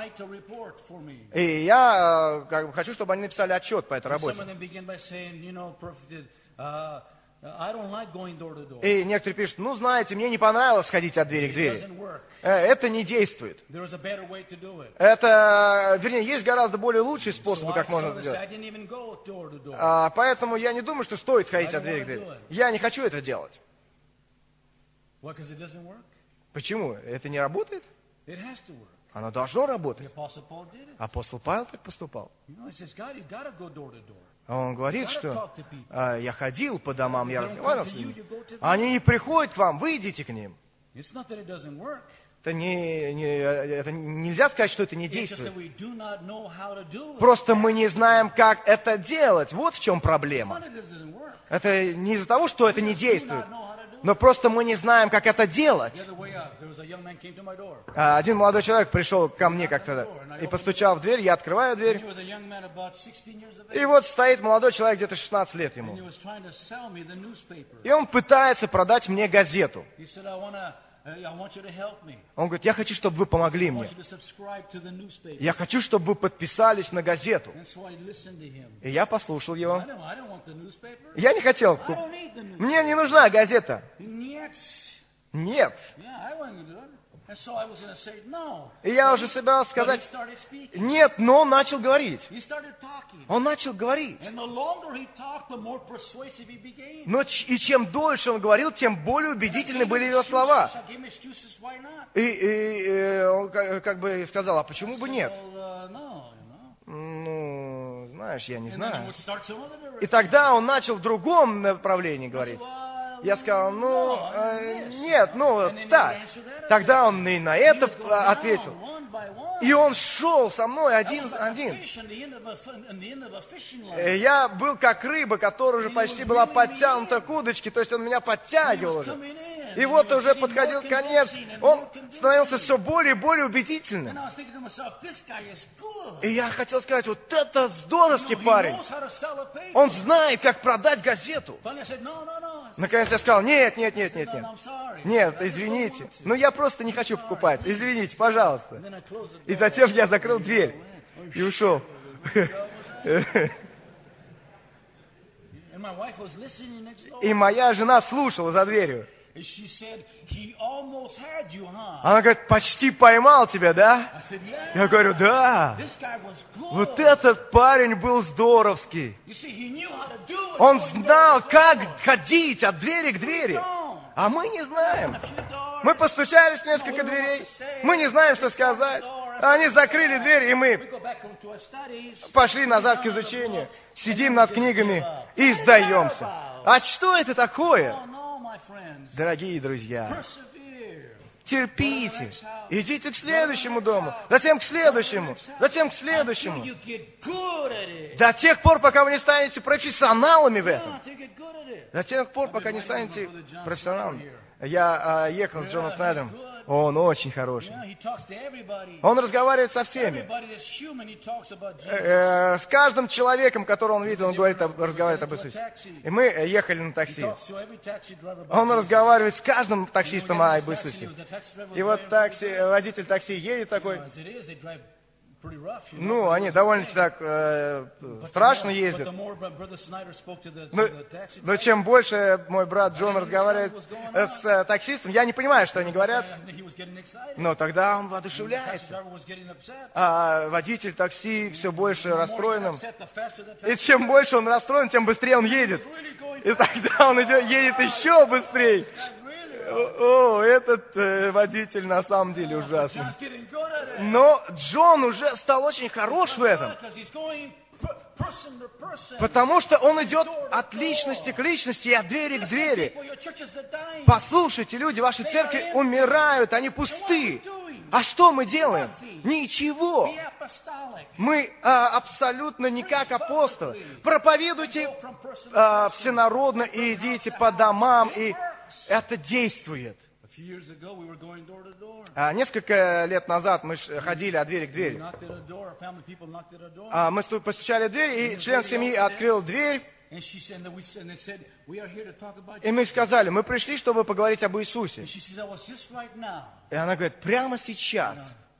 И я хочу, чтобы они написали отчет по этой работе. И некоторые пишут: ну, знаете, мне не понравилось ходить от двери к двери. Это не действует. Есть гораздо более лучшие способы, как можно это сделать. Поэтому я не думаю, что стоит ходить от двери к двери. Я не хочу это делать. Почему? Это не работает? Оно должно работать. Апостол Павел так поступал. Он говорит, что я ходил по домам, я разговаривал с ними. Они не приходят к вам, вы идите к ним. Это нельзя сказать, что это не действует. Просто мы не знаем, как это делать. Вот в чем проблема. Это не из-за того, что это не действует, но просто мы не знаем, как это делать. Один молодой человек пришел ко мне как-то и постучал в дверь, я открываю дверь. И вот стоит молодой человек, где-то 16 лет ему. И он пытается продать мне газету. Он говорит: я хочу, чтобы вы помогли мне. Я хочу, чтобы вы подписались на газету. И я послушал его. Я не хотел. Мне не нужна газета. Нет. И я уже собирался сказать нет, но он начал говорить. Он начал говорить. Но и чем дольше он говорил, тем более убедительны были его слова. И он как бы сказал: а почему бы нет? Ну, знаешь, я не знаю. И тогда он начал в другом направлении говорить. Я сказал, нет, так. Тогда он и на это ответил. И он шел со мной один. Я был как рыба, которая уже почти была подтянута к удочке, то есть он меня подтягивал уже. И вот уже подходил конец, он становился все более и более убедительным. И я хотел сказать, вот это здоровский парень. Он знает, как продать газету. Наконец я сказал, нет. Нет, извините. Я просто не хочу покупать. Извините, пожалуйста. И затем я закрыл дверь и ушел. И моя жена слушала за дверью. Она говорит, почти поймал тебя, да? Я говорю, да. Вот этот парень был здоровский. Он знал, как ходить от двери к двери. А мы не знаем. Мы постучались в несколько дверей. Мы не знаем, что сказать. Они закрыли дверь, и мы пошли назад к изучению. Сидим над книгами и сдаемся. А что это такое? Дорогие друзья, терпите, идите к следующему дому, затем к следующему, затем к следующему. До тех пор, пока вы не станете профессионалами в этом. До тех пор, пока не станете профессионалами. Я ехал с Джоном Снайдером. Он очень хороший. Он разговаривает со всеми. С каждым человеком, которого он видел, он разговаривает об Иисусе. И мы ехали на такси. Он разговаривает с каждым таксистом об Иисусе. И вот водитель такси едет такой. Они довольно-таки так страшно ездят. Но чем больше мой брат Джон разговаривает с таксистом, я не понимаю, что они говорят, но тогда он воодушевляется. А водитель такси все больше расстроенным. И чем больше он расстроен, тем быстрее он едет. И тогда он едет еще быстрее. Этот водитель на самом деле ужасный. Но Джон уже стал очень хорош в этом. Потому что он идет от личности к личности и от двери к двери. Послушайте, люди, ваши церкви умирают, они пусты. А что мы делаем? Ничего. Мы абсолютно не как апостолы. Проповедуйте всенародно и идите по домам, и это действует. Несколько лет назад мы ходили от двери к двери. Мы постучали в дверь, и член семьи открыл дверь. И мы сказали, мы пришли, чтобы поговорить об Иисусе. И она говорит, прямо сейчас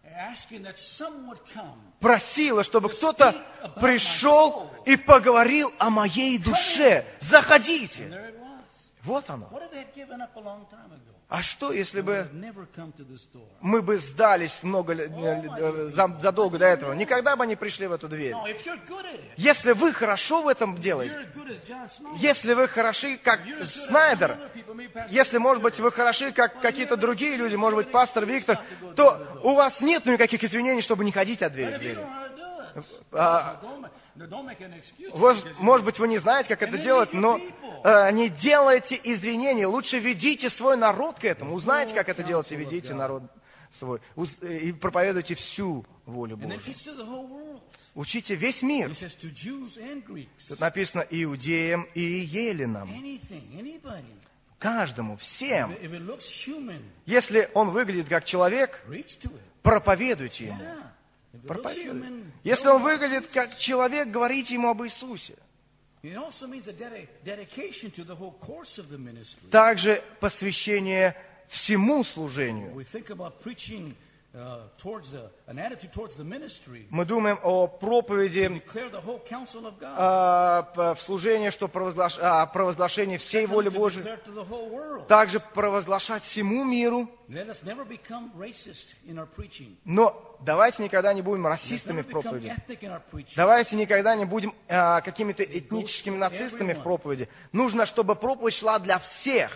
просила, чтобы кто-то пришел и поговорил о моей душе. Заходите. Вот оно. А что, если бы мы бы сдались задолго до этого? Никогда бы не пришли в эту дверь. Если вы хорошо в этом делаете, если вы хороши, как Снайдер, если, может быть, вы хороши, как какие-то другие люди, может быть, пастор Виктор, то у вас нет никаких извинений, чтобы не ходить от двери к двери. Может быть, вы не знаете, как это делать, но не делайте извинений. Лучше ведите свой народ к этому. Узнайте, как это делать, и ведите народ свой. И проповедуйте всю волю Божью. Учите весь мир. Тут написано иудеям и еллинам. Каждому, всем. Если он выглядит как человек, проповедуйте ему. Проповедуйте. Если он выглядит как человек, говорите ему об Иисусе. Также посвящение всему служению. Мы думаем о проповеди в служении, что провозглашение всей воли Божией, также провозглашать всему миру. Но давайте никогда не будем расистами в проповеди. Давайте никогда не будем какими-то этническими нацистами в проповеди. Нужно, чтобы проповедь шла для всех.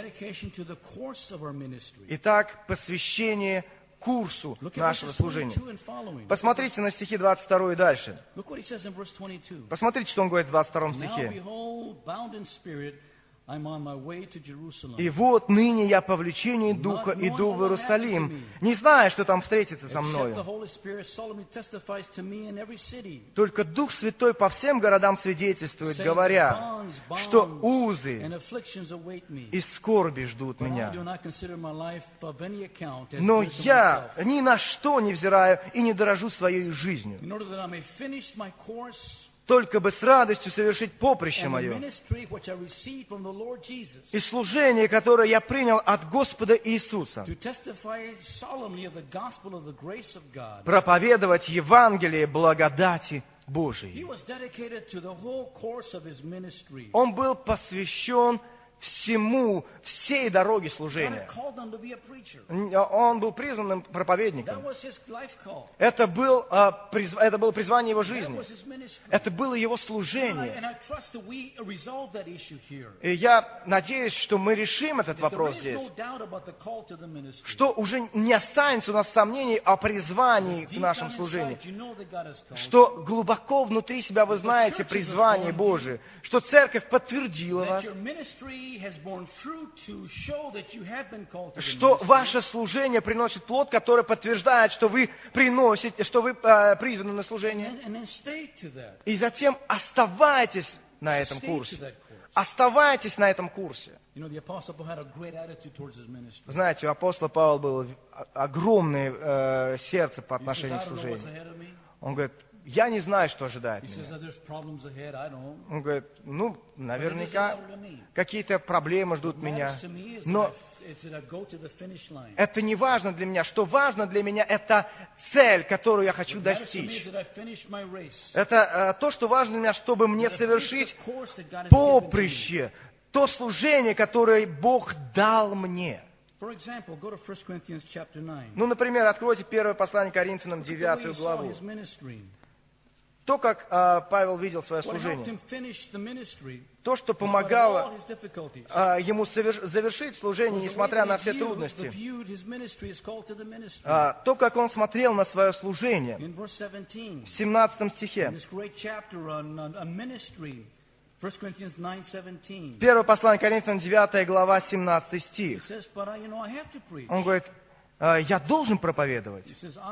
Итак, посвящение курсу нашего служения. Посмотрите на стихи 22 и дальше. Посмотрите, что он говорит в 22 стихе. I'm on my way to Jerusalem. И вот ныне я по влечению Духа иду в Иерусалим, не зная, что там встретится со Except the мною. Holy Spirit solemnly testifies to me in every city. Только Дух Святой по всем городам свидетельствует, говоря, что узы And afflictions await me. и скорби ждут But I меня. do not consider my life of any account as Но dear to я myself, ни на что не взираю и не дорожу своей жизнью, in order that I may finish my course только бы с радостью совершить поприще and the мое ministry which I received from the Lord Jesus, и служение, которое я принял от Господа Иисуса, to testify solemnly of the gospel of the grace of God. проповедовать Евангелие благодати He Божией. was dedicated to the whole course of his ministry. Он был посвящен всей дороге God служения. had called him to be a preacher. Он был признанным That проповедником. was his life call. Это было призвание его That жизни. was his ministry. Это было его And служение. I trust that we resolve that issue here. И я надеюсь, что мы решим этот There вопрос is здесь. no doubt about the call to the ministry. Что уже не останется у нас сомнений о призвании в Deep нашем down служении. inside, you know that God has called you. Что глубоко внутри себя вы знаете призвание Божие. Что церковь подтвердила That вас. your ministry has borne fruit to show that you have been called to the Что ministry. ваше служение приносит плод, который подтверждает, что вы приносите, что вы призваны на служение. And then stay to that. И затем оставайтесь на этом Stay to курсе. that course. Оставайтесь на этом курсе. You know, the Apostle Paul had a great attitude towards his ministry. Знаете, у апостола Павла было огромное сердце по He says, отношению I к don't know what's служению. ahead of me. Он говорит, я не знаю, что ожидает He says меня. that there's problems ahead. I don't. Он говорит, ну, But it doesn't наверняка matter to me. какие-то проблемы ждут What меня. matters to me is Но that I go to the finish line. это не важно для меня. Что важно для меня, это цель, которую я хочу What matters to me is достичь. that I finish my race. Это то, что важно для меня, чтобы мне That I finish совершить the course that God has given to me. поприще, то служение, которое Бог дал мне. For example, go to 1 Corinthians chapter 9. Ну, например, откройте первое послание Коринфянам, Look at the way he 9 saw главу. his ministry. То, как Павел видел свое What helped служение, him finish the ministry, то, что despite all помогало his difficulties. ему завершить служение, Was the way несмотря that на he все viewed трудности, his ministry is called to the ministry. то, как он смотрел на свое служение. In verse 17, В 17 in стихе, this great chapter on ministry, 1 Corinthians 9:17, первое послание Коринфянам, 9 глава, 17 he стих. says, "But I have to preach." Он говорит, я должен проповедовать. He says,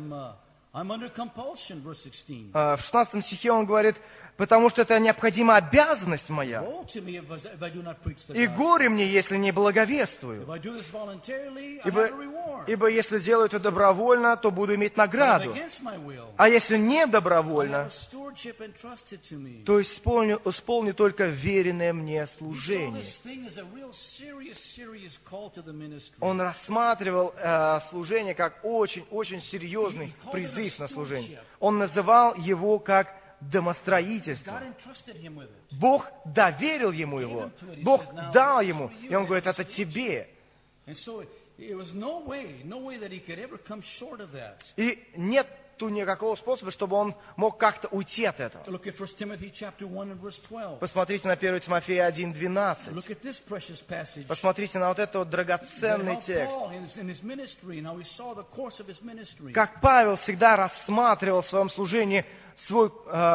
I'm under compulsion, verse 16. В 16 стихе он говорит, потому что это необходимая обязанность моя. Woe to me if I do not preach the И gospel. горе мне, если не If благовествую. I do this voluntarily, I have a reward. Ибо если делаю это добровольно, то буду иметь But if награду. against my will, А если не I have добровольно, a stewardship entrusted to me. то исполню только веренное мне He saw служение. this thing as a real serious call to the ministry. Он рассматривал служение как очень серьезный призыв на служение. Он называл его как домостроительство. God entrusted him with it. Бог доверил ему его. Бог дал ему. И он говорит, это тебе. And so it was no way that he could ever come short of that. И нету никакого способа, чтобы он мог как-то уйти от этого. Look at 1 Timothy chapter 1 and verse 12. Посмотрите на 1 Тимофея 1:12. Look at this precious passage. Посмотрите на вот этот вот драгоценный How текст. Paul in his ministry, and how he saw the course of his ministry. Как Павел всегда рассматривал в своем служении свой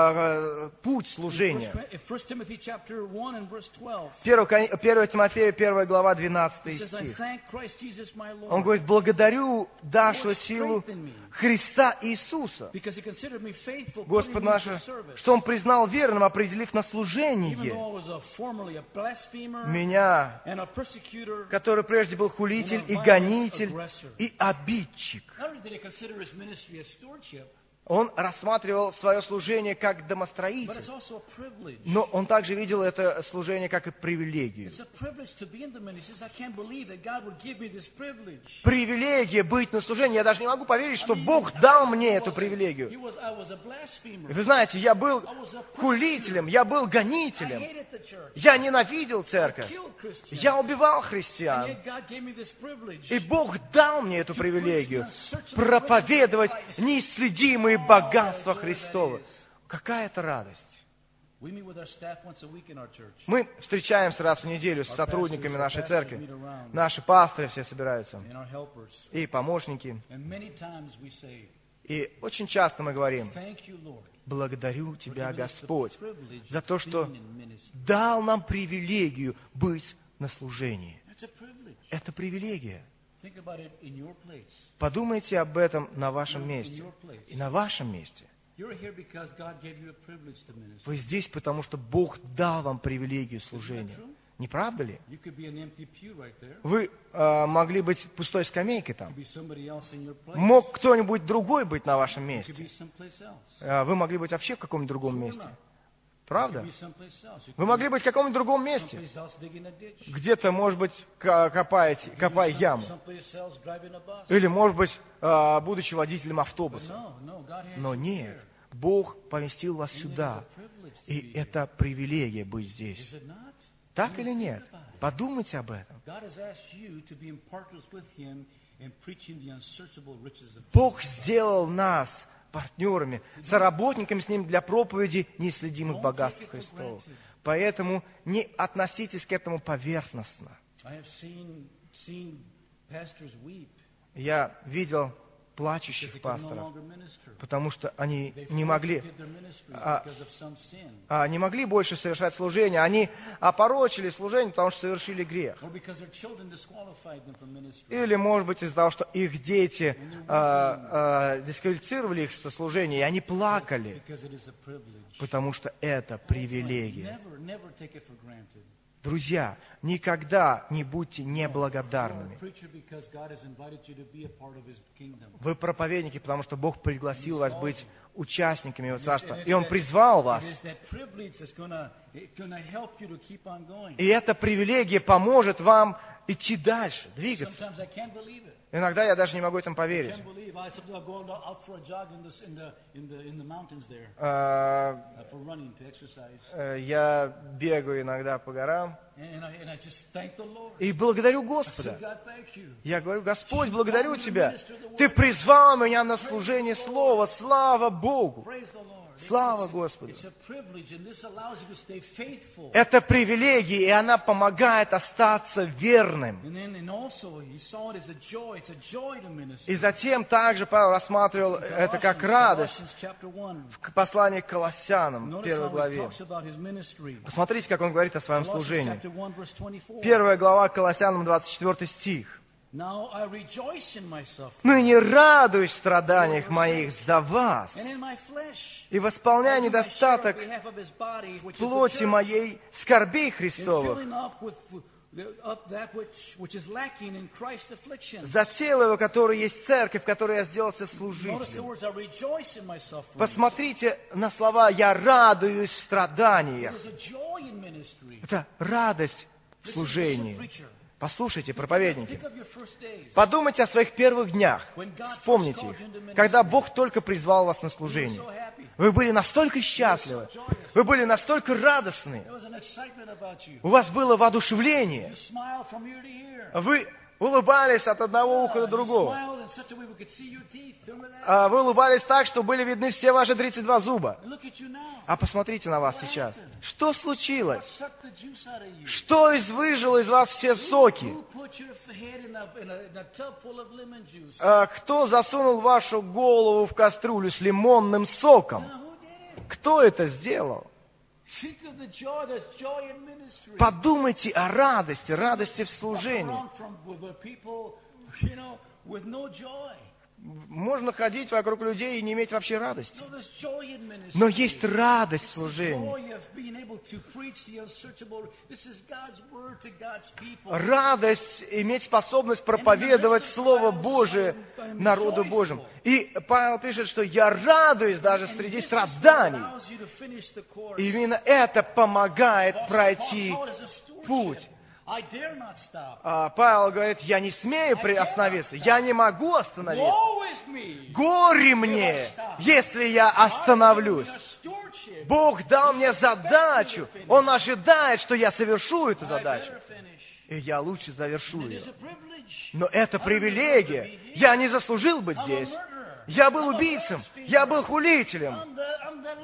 путь служения. 1 Timothy chapter 1 and verse 12. 1 Тимофея 1 глава 12 He says, I стих. thank Christ Jesus my Lord. Он говорит, благодарю давшего силу Христа Иисуса, Because he considered me faithful, Господь putting me наш, into service. что Он признал верным, определив на Even служение though I was formerly a blasphemer меня, and a persecutor, который прежде был хулитель и гонитель и обидчик. not only did he consider his ministry as stewardship, Он рассматривал свое служение как but домостроитель, it's also a privilege. но он также видел это служение как и привилегию. It's a privilege to be in the ministry. He says, I can't believe that God would give me this privilege. Привилегия быть на служении. Я даже не могу поверить, что Бог дал мне эту привилегию. I was a blasphemer. Вы знаете, я был I was a persecutor. хулителем, я был I гонителем, hated the church. я ненавидел I церковь, killed Christians. я убивал And христиан. yet God gave me this privilege. И Бог дал мне эту привилегию проповедовать неисследимые богатства Христова. Какая это радость! We meet with our staff once a week in our church. Мы встречаемся раз в неделю с сотрудниками нашей церкви. Наши пасторы все собираются. And our helpers. И помощники. And many times we say, И очень часто мы говорим: Thank you, Lord, благодарю for Тебя, giving us the Господь, privilege за то, of что being in ministry. дал нам привилегию быть на служении. That's a privilege. Это привилегия. Think about it in your place. Подумайте об этом на вашем In месте. your place. И на вашем месте. You're here because God gave you a privilege to minister. Вы здесь, потому что Бог дал вам привилегию служения. Не правда ли? You could be an empty pew right there. Вы могли быть пустой скамейкой там. Could be somebody else in your place. Мог кто-нибудь другой быть на вашем Could be месте. someplace else. Вы могли быть вообще в каком-нибудь другом месте. Правда? Could be someplace else. You Вы could могли be быть в каком-нибудь другом месте. someplace else digging a ditch. Где-то, может быть, копая яму. Someplace else driving a bus. Или, может быть, будучи водителем автобуса. No, God has Но you нет, here. Бог поместил вас And it is сюда. a privilege to И be here. это привилегия быть здесь. Is it not? Так или нет? Подумайте об этом. God has asked you to be partners with Him in preaching the unsearchable riches of Бог сделал нас партнерами, соработниками с Ним для проповеди неисследимых богатств Христовых. Поэтому не относитесь к этому поверхностно. I have seen pastors weep Я видел because плачущих they can no пасторов, longer minister. потому что они They не могли, forfeited their ministries because of some sin, не могли больше совершать служение. Они опорочили служение, потому что совершили грех. or because their children disqualified them from ministry. Или, может быть, из-за того, что их дети дисквалифицировали их со служения, и они плакали, Because it is a privilege. потому что это привилегия. Never take it for granted. Друзья, никогда не будьте You're a неблагодарными. preacher because God has invited you to be a part of His kingdom. Вы проповедники, потому что Бог пригласил вас быть участниками Его Царства, и Он призвал вас. It is that privilege that's gonna help you to keep on going. И эта привилегия поможет вам идти дальше, двигаться. Sometimes I can't believe it. Иногда я даже не могу этому I поверить. can't believe I'll go out for a jog in the mountains there for running to exercise. Я бегаю иногда по горам And I just thank the Lord. и благодарю I say, Господа. God, thank you. Я говорю: Господь, благодарю Тебя. Ты призвал меня на служение Слова. Слава Богу! Praise the Lord. Слава Господу! It's a privilege, and this allows you to stay faithful. Это привилегия, и она помогает остаться верным. And also, he saw it as a joy. It's a joy to minister. И затем также Павел рассматривал это как радость Colossians chapter 1. в послании к Колоссянам, Notice 1 how he главе. talks about his ministry. Посмотрите, как он говорит о своем Colossians служении. chapter 1, verse 24. 1 глава Колоссянам, 24 стих. Now I rejoice in myself «Ну и не радуюсь в страданиях моих за вас, and in my flesh. и восполняя I do my share on недостаток behalf of his body, which is the плоти church, моей скорбей in Христовых, filling up that which is lacking in Christ's affliction. за тело его, которое есть церковь, в которой я сделался Notice the служителем». words, I rejoice in myself. Посмотрите на слова «я радуюсь в страданиях». There's a joy in ministry. Это радость в Listen, служении. preacher. Послушайте, проповедники, Think of your first days. подумайте о своих первых днях, вспомните их, когда Бог только призвал вас на You were служение. so happy. Вы были настолько счастливы, вы были настолько радостны, There was an excitement about you. у вас было воодушевление, You smiled from ear to ear. вы улыбались от одного уха до You другого. smiled in such a way we could see your teeth. Remember that? Вы улыбались так, что были видны все ваши 32 зуба. And look at you now. А посмотрите на вас сейчас. Что What случилось? sucked the juice out of you? Что выжило из вас все соки? Who put your head in a tub full of lemon juice? Кто засунул вашу голову в кастрюлю с лимонным соком? Now, who did it? Кто это сделал? Think of the joy. There's joy in ministry. Подумайте о радости, радости в Walk служении. around with people, with no joy. Можно ходить вокруг людей и не иметь вообще радости. No, there's joy in ministry. Но есть радость в It's the служении. joy of being able to preach the unsearchable. This is God's word to God's people. Радость иметь способность проповедовать Слово Божие народу Божьему. И Павел пишет, что я радуюсь даже And среди this is what страданий. allows you to finish the course. И именно это помогает пройти Paul is a stewardship. путь. I dare not stop. Павел говорит, я не смею остановиться, я не могу остановиться. Woe is me. Горе мне, если я остановлюсь. I'm in a stewardship. Бог дал мне задачу. Он ожидает, что я совершу эту I задачу. better finish. И я лучше завершу It ее. is a privilege. Но это привилегия. Я не заслужил быть I'm a здесь. murderer. Я был убийцем. Я был хулителем. I'm the least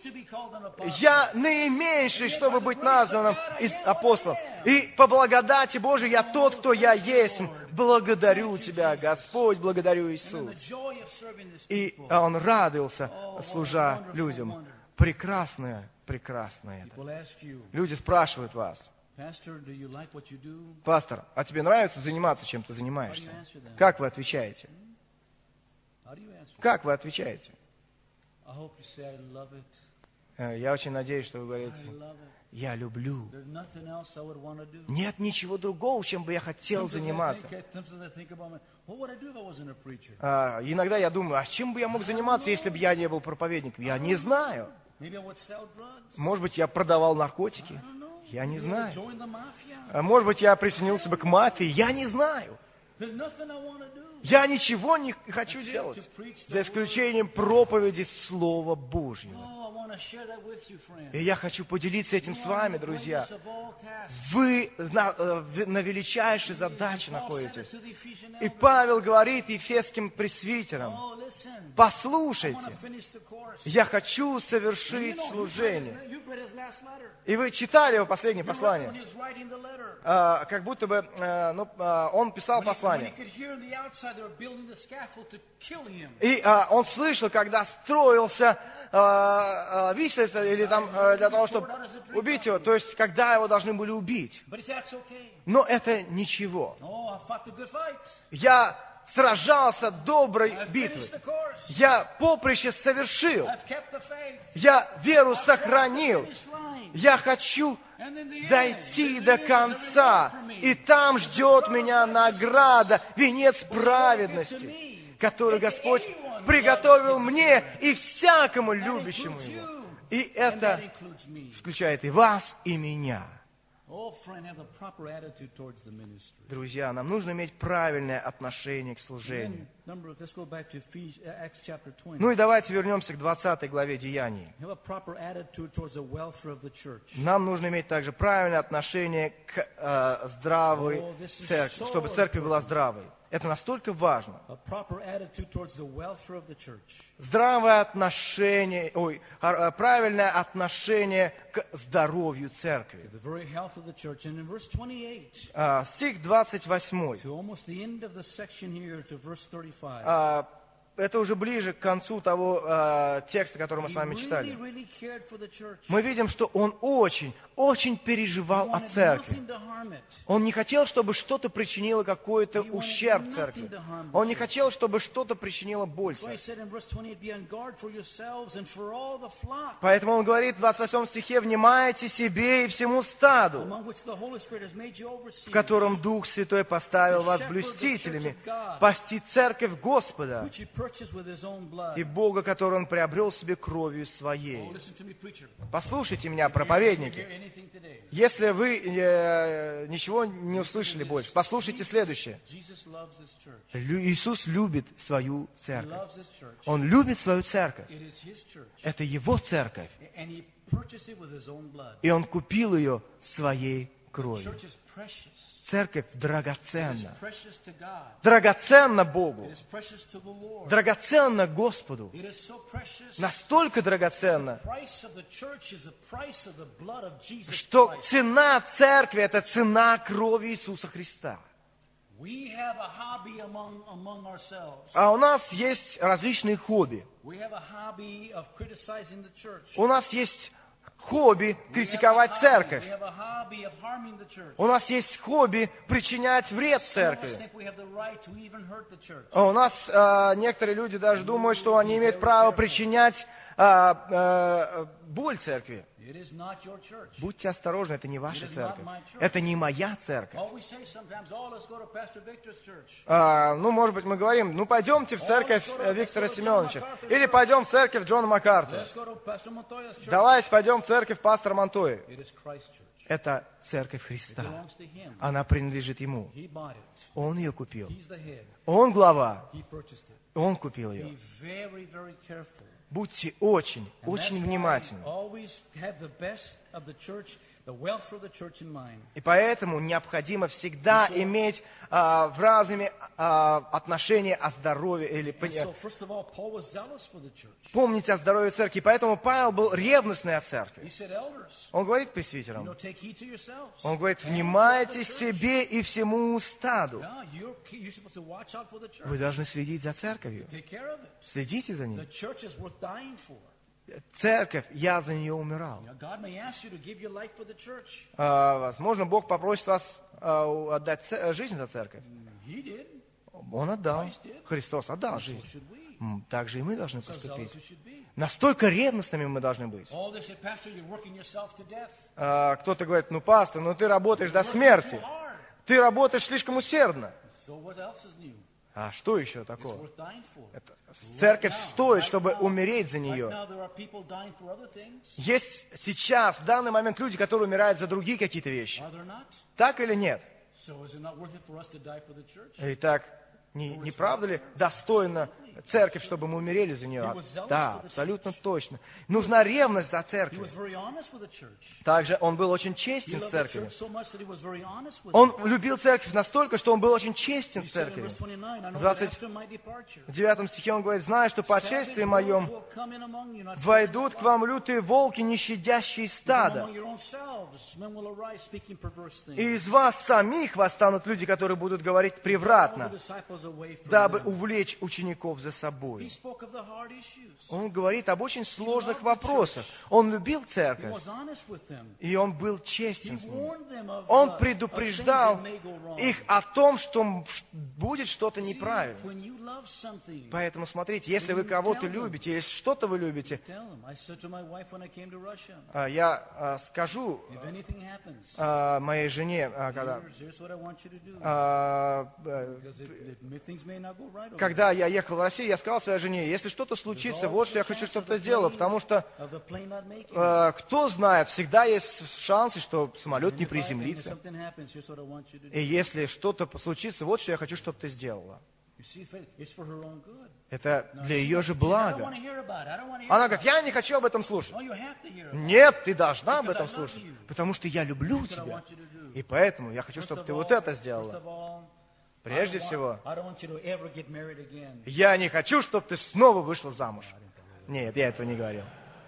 to be called an apostle. Я наименьший, чтобы быть названным из апостолов. И по благодати Божией я тот, кто я есть. Благодарю Тебя, Господь, благодарю And the Иисус. joy of serving this И people. он радовался, служа людям. Прекрасное, прекрасное это. People ask you, Люди спрашивают вас: Pastor, do you like what you do? пастор, а тебе нравится заниматься, чем ты How do you занимаешься? answer them? Как вы отвечаете? How do you answer? Как вы отвечаете? I hope you say, I love it. Я очень надеюсь, что вы I говорите: love it. я люблю. There's nothing else I would want to do. Нет ничего другого, чем бы я хотел заниматься. Sometimes I think about, what would I do if I wasn't a preacher? Иногда я думаю, а чем бы я мог заниматься, если бы я не был проповедником? Я не знаю. Maybe I would sell drugs. Может быть, я продавал наркотики? I don't know. Я не Maybe I would знаю. join the mafia. Может быть, я присоединился бы к мафии? Я не знаю. There's nothing I want to do. Я ничего не хочу делать, за исключением проповеди Слова Божьего. Oh, I want to share that with you, friend. И я хочу поделиться этим с вами, друзья. Of all tasks. Вы на величайшей задаче Paul said находитесь. it to the Ephesian И elders. Павел говорит ефесским пресвитерам: Oh, listen. I want послушайте, to finish the course. я хочу You совершить know, служение. you read his last letter. И вы читали его последнее You read when послание. he was writing the letter. Как будто бы он писал When he послание. could hear on the outside they were building the scaffold to kill him. И он слышал, когда строился виселица или там для того, чтобы убить его, то есть когда его должны были убить. But he said, that's okay. Но это ничего. Oh, I fought the good fight. Я сражался доброй I've битвой. finished the course. Я поприще совершил. I've kept the faith. Я веру I've crossed сохранил. the finish line. Я хочу And in the end, дойти in the до end, there's a конца. reward for me. И там ждет меня награда, венец праведности, который Господь приготовил мне и всякому любящему Его. И And that это includes me. включает и вас, и меня. Oh, friend, have the proper attitude towards the ministry. Друзья, нам нужно иметь правильное отношение к служению. Let's go back to Acts chapter 20. Ну и давайте вернемся к 20 главе Деяний. Have a proper attitude towards the welfare of the church. Нам нужно иметь также правильное отношение к здравой церкви, чтобы церковь была здравой. Это настолько важно. A proper attitude towards the welfare of the church. Здравое отношение, правильное отношение к здоровью церкви. The very health of the church. And in verse 28, Стих 28. to almost the end of the section here, to verse 35. Это уже ближе к концу того текста, который мы с вами читали. Really cared for the church. Мы видим, что он очень, очень переживал He о wanted церкви. nothing to harm it. Он не хотел, чтобы что-то причинило какой-то ущерб церкви. Он не хотел, чтобы что-то причинило боль That's why he церкви. said in verse 28, be on guard for yourselves and for all the flock, Поэтому он говорит в 28 стихе: «Внимайте себе и всему стаду, among which the Holy Spirit has made you в overseers, котором Дух Святой поставил вас блюстителями, пасти церковь Господа which he purchased with his own blood. и Бога, который он приобрел себе кровью Oh, своей». listen to me, preacher. Послушайте меня, If you проповедники. hear anything today, Если вы ничего не услышали больше, послушайте следующее. Jesus loves his church. Иисус любит свою He церковь. loves his church. Он любит свою церковь. It is his church. Это Его церковь. And he purchased it with his own blood. И Он купил ее своей кровью. Church is precious. Церковь It is драгоценна. precious to God. Драгоценна Богу. It is precious to the Lord. Драгоценна Господу. It is so precious. Настолько драгоценна, Price of the church is the price of the blood of Jesus что Christ. цена церкви – это цена крови Иисуса Христа. We have a hobby among ourselves. А у нас есть различные хобби. We have a hobby of criticizing the church. У нас есть хобби критиковать We церковь. have a hobby of harming the church. У нас есть хобби причинять вред Some of us церкви. think we have the right to even hurt the church. У нас некоторые люди даже думают, что они имеют право причинять боль церкви. It is not your church. Будьте осторожны, это не ваша церковь. Это не моя церковь. Oh, we say sometimes, oh, let's go to Pastor Victor's church. Может быть, мы говорим, пойдемте в церковь Виктора Семеновича. Или пойдем в церковь Джона Маккартера. Let's go to Pastor Montoya's church. Давайте пойдем в церковь пастора Монтои. It is Christ's church. Это церковь It Христа. belongs to him. Она принадлежит Ему. He bought it. Он ее купил. He's the head. Он глава. He purchased it. Он купил ее. Be very, very careful. Будьте очень, And очень that's why внимательны. always have the best of the church, the welfare of the church in mind. И поэтому необходимо всегда иметь в разуме отношения о здоровье или So, first of all, Paul was zealous for the church. помнить о здоровье церкви. Поэтому Павел был ревностный о He церкви. said, elders, Он говорит пресвитерам, take heed to yourselves. он говорит, внимайте себе и всему стаду. Yeah, you're supposed to watch out for the church. Вы должны следить за церковью. Take care of it. Следите за ней. The church is worth dying for. Церковь, я за нее умирал. Now, God may ask you to give your life for the church. Возможно, Бог попросит вас отдать жизнь за церковь. He did. Он отдал. Христос отдал So жизнь. should we. Так же и мы должны So zealous поступить. we should be. Настолько ревностными мы должны быть. Oh, they say, Pastor, you're working yourself to death. Кто-то говорит, пастор, ты работаешь до Too смерти. hard. Ты работаешь слишком усердно. So what else is new? А что еще It's такого? worth dying for. Церковь стоит, чтобы умереть за Right нее. now there are people dying for other things. Есть сейчас, в данный момент, люди, которые умирают за другие какие-то вещи. Are there not? Так или нет? So is it not worth it for us to die for the church? Итак, не правда ли достойно церковь, чтобы мы умерели за нее? Да, абсолютно точно. Нужна ревность за He церковь. was very honest with the church. Также он был очень He честен с loved the церковью. church so much that he was very honest with Он it. любил церковь настолько, что он был очень честен He в said in церкви. verse 29, I know that 20 after my departure, В 9 стихе он говорит, «Знаю, что по savage отшествии wolves моем will come in among you, not войдут sparing к the вам flock. лютые волки, не щадящие From стада. among your own selves, men will arise speaking perverse things. И из вас самих восстанут люди, которые будут говорить Draw the превратно, disciples away from дабы them. увлечь учеников за He собой». spoke of the hard issues. Он говорит об очень сложных вопросах. Он любил He церковь, was honest with them. и он был He честен с ними. warned them of Он of things предупреждал that may go wrong. их о том, что будет что-то See, неправильно. when you love something, Поэтому смотрите, если вы кого-то любите, если что-то вы любите, tell them. I said to my wife when I came to Russia, я скажу if anything happens, моей жене, когда, here's what I want you to do. Because things may not go right over когда я ехал в Россию, я сказал своей жене, если что-то случится, вот что я хочу, чтобы ты сделала, потому что of the plane not making it. кто знает, всегда есть шансы, что самолет не If приземлится. something happens, here's what I want you to do. И если что-то случится, вот что я хочу, чтобы ты сделала. You see, it's for her own good. Это для ее же I don't блага. want to hear about it. I don't want to hear Она about говорит, я не хочу об этом слушать. it. Oh, you have to hear about it. Нет, ты должна об Because I этом love слушать, you. потому что я люблю Here's what I тебя. want you to do. И поэтому я хочу, First чтобы of ты all- вот это first сделала. of all, Прежде всего, I don't want you to ever get married again. я не хочу, чтобы ты снова вышла замуж. Нет, я этого не говорил.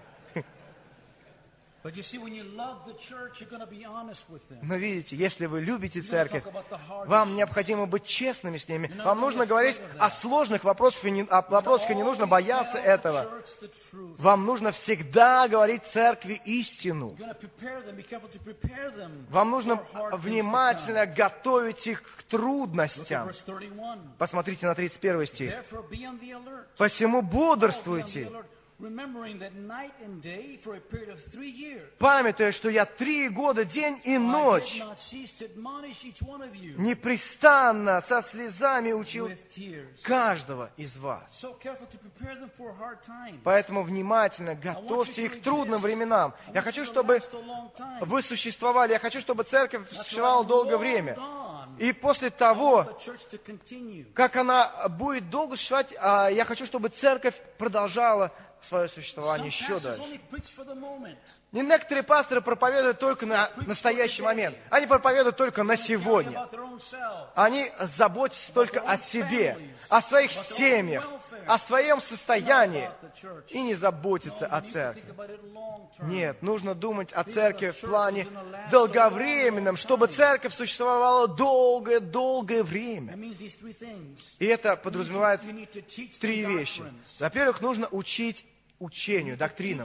But you see, when you love the church, you're going to be honest with them. Но видите, если вы любите You're gonna церковь, talk about the hard вам issues. необходимо быть честными с ними. Вам нужно говорить о сложных вопросах, и не нужно бояться Always tell этого. the church the truth. Вам нужно всегда говорить церкви истину. You're going to prepare them. Be careful to prepare them. Вам нужно for hard things to внимательно come. готовить их к Look at трудностям. verse 31. Посмотрите на 31 стих. Therefore, be on the alert. «Посему Be on the бодрствуйте, alert, remembering that night and day for a period of 3 years. памятуя, что я 3 года, день и I did ночь, not cease to admonish each one of you непрестанно со слезами учил with tears. каждого из вас». So careful to prepare them for a hard time. Поэтому внимательно готовьте их к трудным временам. Я хочу, чтобы вы существовали. Я хочу, чтобы церковь существовала долгое время. И после того, как она будет долго существовать, я хочу, чтобы церковь продолжала свое существование еще дальше. Не некоторые пасторы проповедуют только на настоящий момент. Они проповедуют только на сегодня. Они заботятся только о себе, о своих семьях, о своем состоянии и не заботятся о церкви. Нет, нужно думать о церкви в плане долговременном, чтобы церковь существовала долгое-долгое время. И это подразумевает 3 вещи. Во-первых, нужно учить учению, доктринам.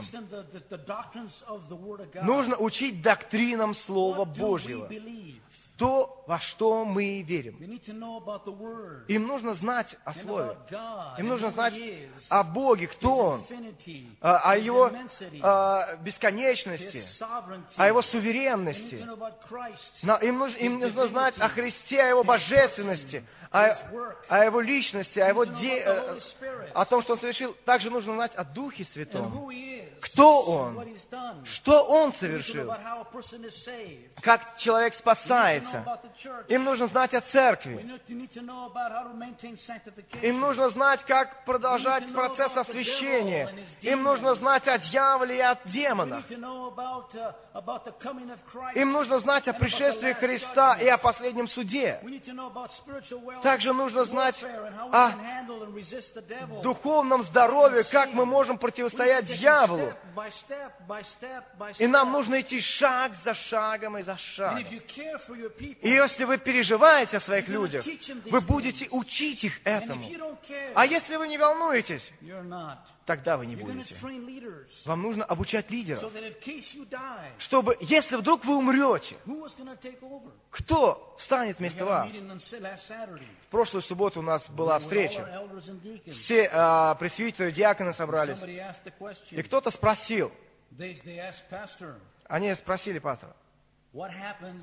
Нужно учить доктринам Слова Божьего. То, во что мы верим. Им нужно знать о Слове. Им нужно знать о Боге, кто Он, о Его бесконечности, о Его суверенности. Им нужно знать о Христе, о Его божественности, о Его личности, о том, что Он совершил. Также нужно знать о Духе Святом кто what он, he's done. что он We need to know совершил, about how a person is saved. как человек We need to know спасается. about the church. Им нужно знать о We церкви. need to know about how to maintain sanctification. Им нужно знать, как продолжать процесс освящения. Им нужно знать о дьяволе и о We демонах. need to know about the coming of Christ. Им нужно знать о пришествии Христа и о последнем суде. We need to know about spiritual wealth, Также нужно знать warfare, and how we о can handle and resist the devil. духовном здоровье, как мы можем противостоять We need to take it дьяволу. step by step by step by И нам step. нужно идти шаг за шагом и за And if шагом. you care for your people, И если вы переживаете о своих людях, вы будете учить их and этому. if you don't care, А если вы не волнуетесь, you're not. тогда вы не You're going to будете. train leaders Вам нужно обучать so лидеров, that in case you die, чтобы, если вдруг вы умрете, who is going to take over? кто встанет We вместо had a вас? meeting on last Saturday. В прошлую субботу у нас была With all встреча. our elders and deacons. Все пресвитеры, диаконы собрались. Somebody asked the И question. кто-то спросил, They asked Pastor, они спросили пастора, what happens,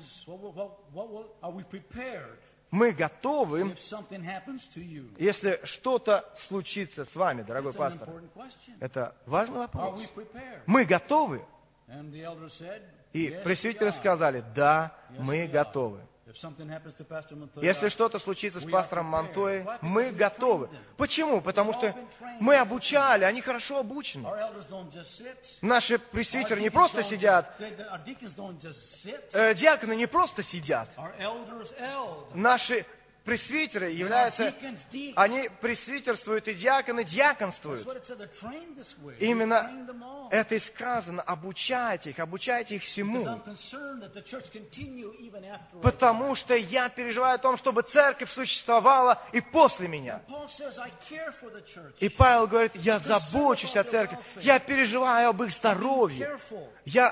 are we prepared мы готовы, if something happens to you? если что-то случится с вами, дорогой It's an пастор? important question. Это важный Are вопрос. we prepared? Мы готовы? And the elders said, И yes, пресвитеры we are. сказали, да, Yes, мы we are. готовы. If something happens to Pastor Montoya, Если что-то случится с we are пастором prepared. Монтоей, Why? мы Because we готовы. trained them. Почему? Потому They've что all been trained. мы обучали, они хорошо обучены. Our elders don't just sit. Наши пресвитеры Our не deacons просто don't сидят, just- our deacons don't just sit. диаконы не просто сидят. Our elders eld. Наши пресвитеры Our являются, deacons deacon. они пресвитерствуют, и диаконы That's диаконствуют. what it said. They're trained this way. Именно Train them all. это и сказано, обучайте их Because всему. I'm concerned that the church continue even after I Потому что я переживаю о том, чтобы церковь существовала и после меня. die. Paul says, I care for the church. И Павел говорит, я забочусь о церкви, я переживаю об их здоровье. Careful.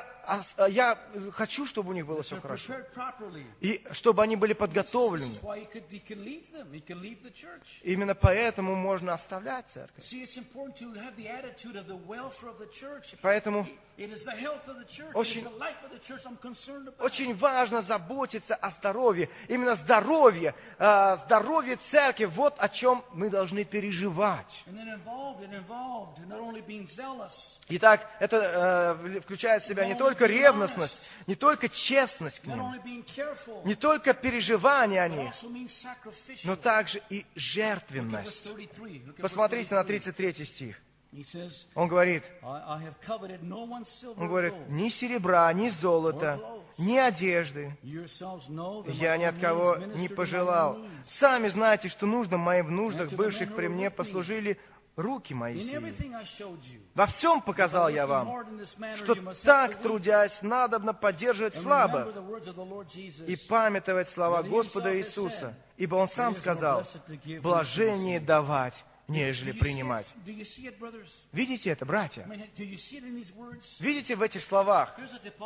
Я хочу, чтобы у них было все They're хорошо. prepared properly. И чтобы они были This подготовлены. is why he can leave them. He can leave the church. Именно поэтому можно оставлять церковь. See, it's important to have the attitude of the welfare of the church. Поэтому It is the health of the church. Очень- It is the life of the church I'm concerned about. очень важно заботиться о здоровье. Именно здоровье, здоровье церкви, вот о чем мы должны переживать. And then involved in not only being zealous, Итак, это включает в себя не только ревностность, не только честность к not ним, only being careful, не только переживание о but них, also means sacrificial. но также и Look at verse жертвенность. 33. Look at verse Посмотрите на 33. 33 стих. He says, Он говорит, I have coveted no one's silver он or говорит, gold. ни серебра, ни золота, ни одежды You yourselves know that я my ни от own кого means не ministered to my пожелал. own needs. Сами знаете, что нужно моим в нуждах, And to the бывших men who при were мне, with me. послужили руки мои In сии. everything I showed you. Во всем показал я вам, что так, трудясь, надобно поддерживать слабых и памятовать слова Господа Иисуса, ибо Он сам сказал, блажение давать, нежели принимать. Видите это, братья? Видите в этих словах?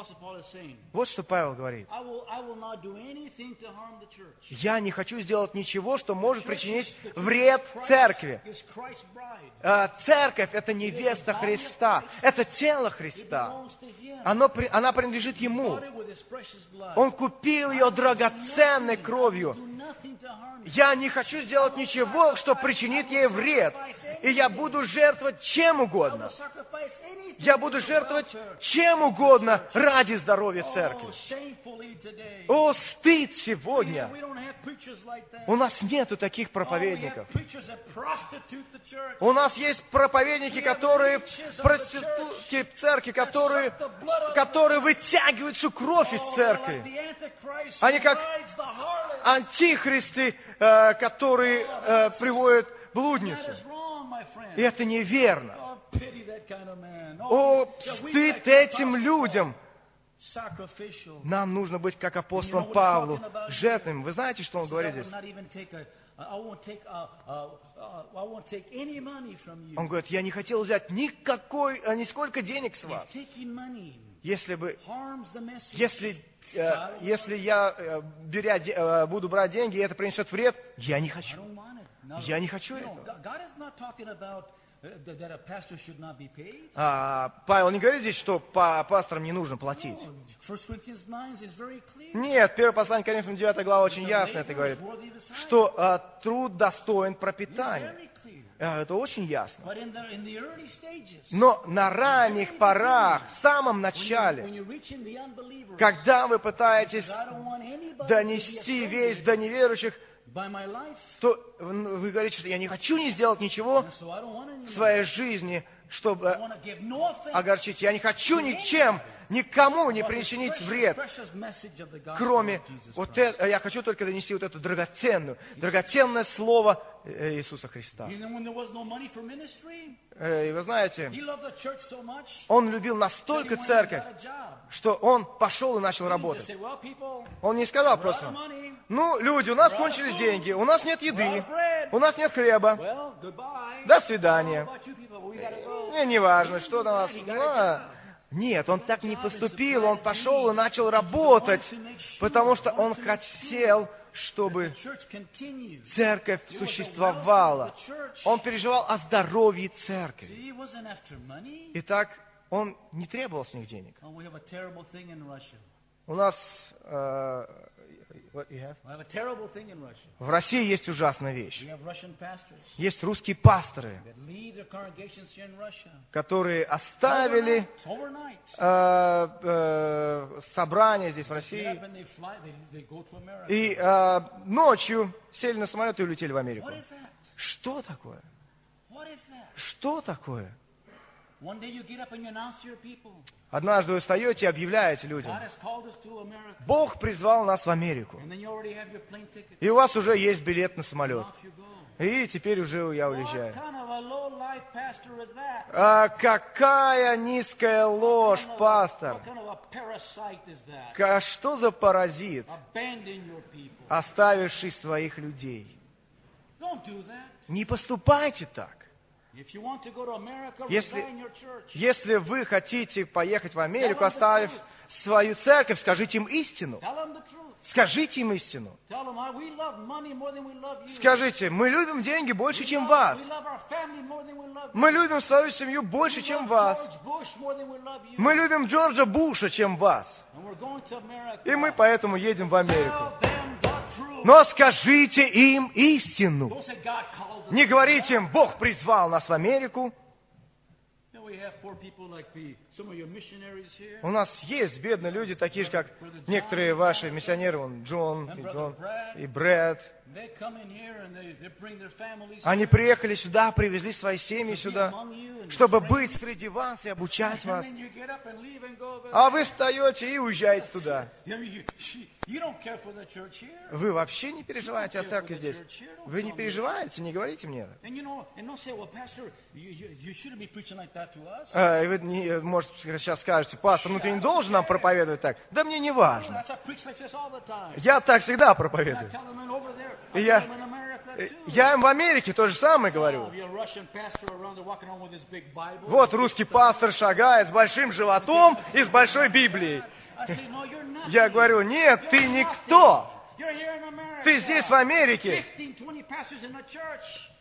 Вот что Павел говорит. Я не хочу сделать ничего, что может причинить вред церкви. Церковь – это невеста Христа, это тело Христа. Она принадлежит Ему. Он купил ее драгоценной кровью. Я не хочу сделать ничего, что причинит ей вред. И я буду жертвовать чем угодно. Я буду жертвовать чем угодно ради здоровья церкви. О, стыд сегодня! У нас нету таких проповедников. У нас есть проповедники, которые проститутки церкви, которые вытягивают всю кровь из церкви. Они как антихристы, которые приводят блудницу. И это неверно. О, стыд этим людям! Нам нужно быть, как апостолом Павлу, жертвами. Вы знаете, что он говорит здесь? Он говорит, я не хотел взять нисколько денег с вас. Если я буду брать деньги, и это принесет вред, я не хочу. Я не хочу этого. Павел не говорит здесь, что пасторам не нужно платить. Нет, 1 послание Коринфянам 9 глава очень ясно это говорит, что труд достоин пропитания. Это очень ясно. But in the early stages, Но на ранних порах, в самом when начале, you're reaching the unbelievers, когда вы пытаетесь I don't want anybody to донести be весть offended до неверующих, by my life, то вы говорите, что я не хочу не сделать ничего and so I don't want в anyone. своей жизни, I чтобы want to give no offense. огорчить. Я не хочу ничем, никому не причинить вред, Precious message of the gospel кроме of Jesus вот Christ. это. Я хочу только донести вот это драгоценное слово Иисуса Христа. You know, when there was no money for ministry, И вы знаете, he loved the church so much он любил that he настолько went and церковь, got a job. что он пошел и начал He didn't just работать. say, well, people, Он не сказал we're out of просто, money, ну, люди, у нас кончились деньги, у нас нет we're out еды, of bread. у нас нет хлеба, Well, goodbye. до свидания. How about you people? We gotta go. Мне не важно, He что didn't там у do нас. that. He got a job. Нет, он так не поступил, он пошел и начал работать, потому что он хотел, чтобы The church continues. церковь существовала. Он переживал о здоровье церкви. See, he wasn't after money. Итак, он не требовал с них денег. Oh, we have a terrible thing in Russia. У нас what you have? We have a terrible thing in Russia. В России есть ужасная вещь. We have Russian pastors Есть русские пасторы, that lead their congregations here in Russia. которые оставили Overnight. собрание здесь в Get России up and they fly. They go to America. и ночью сели на самолет и улетели в Америку. What is that? Что такое? What is that? Что такое? One day you get up and you announce to your people, Однажды вы встаете и объявляете людям, God has called us to America. Бог призвал нас в Америку. And then you already have your plane ticket. И у вас уже есть билет на And самолет. off you go. И теперь уже я What уезжаю. kind of a low-life pastor is that? А какая низкая ложь, пастор! What kind of a parasite is that? А что за паразит, Abandon your people. оставивший своих людей? Don't do that. Не поступайте так. If you want to go to America, Если- resign your church. Если вы хотите поехать в Америку, оставив свою церковь, скажите им истину. Tell them the truth. Скажите им истину. Tell them we love money more than we love you. Скажите, мы любим деньги больше, чем We вас. love our family more than we love you. Мы любим свою семью больше, We чем love вас. George Bush more than we love you. Мы любим Джорджа Буша, чем вас. And we're going to America. И мы поэтому едем в Америку. Tell them the truth. Но скажите им истину. Don't say God called us. Не говорите им, Бог призвал нас в Америку. You know, we have poor people like some of your missionaries here. У нас есть бедные люди, такие же, как некоторые ваши миссионеры, вон, Джон и Брэд. They come in here and they bring their families Они here приехали сюда, привезли свои семьи to be сюда, among you and чтобы train быть you. среди вас и обучать And вас. then you get up and leave and go over А there. вы встаете и уезжаете туда. You don't care for the church here. Вы вообще не переживаете о церкви здесь. Вы не переживаете, не говорите мне это. And you know, and don't say, well, Pastor, you shouldn't be preaching like that to us. И вы, может, сейчас скажете, пастор, ну ты не должен нам проповедовать так. Да мне не важно. I preach like this all the time. Я так всегда I проповедую. tell them over there, И I я- tell them in America too. Я им в Америке то же самое говорю. If you're a Russian pastor around there walking around with his big Bible. Вот русский пастор шагает с большим животом и с большой Библией. I say, no, you're not. Я говорю, нет, ты никто. You're here in America. Ты здесь в Америке. 15-20 pastors in a church.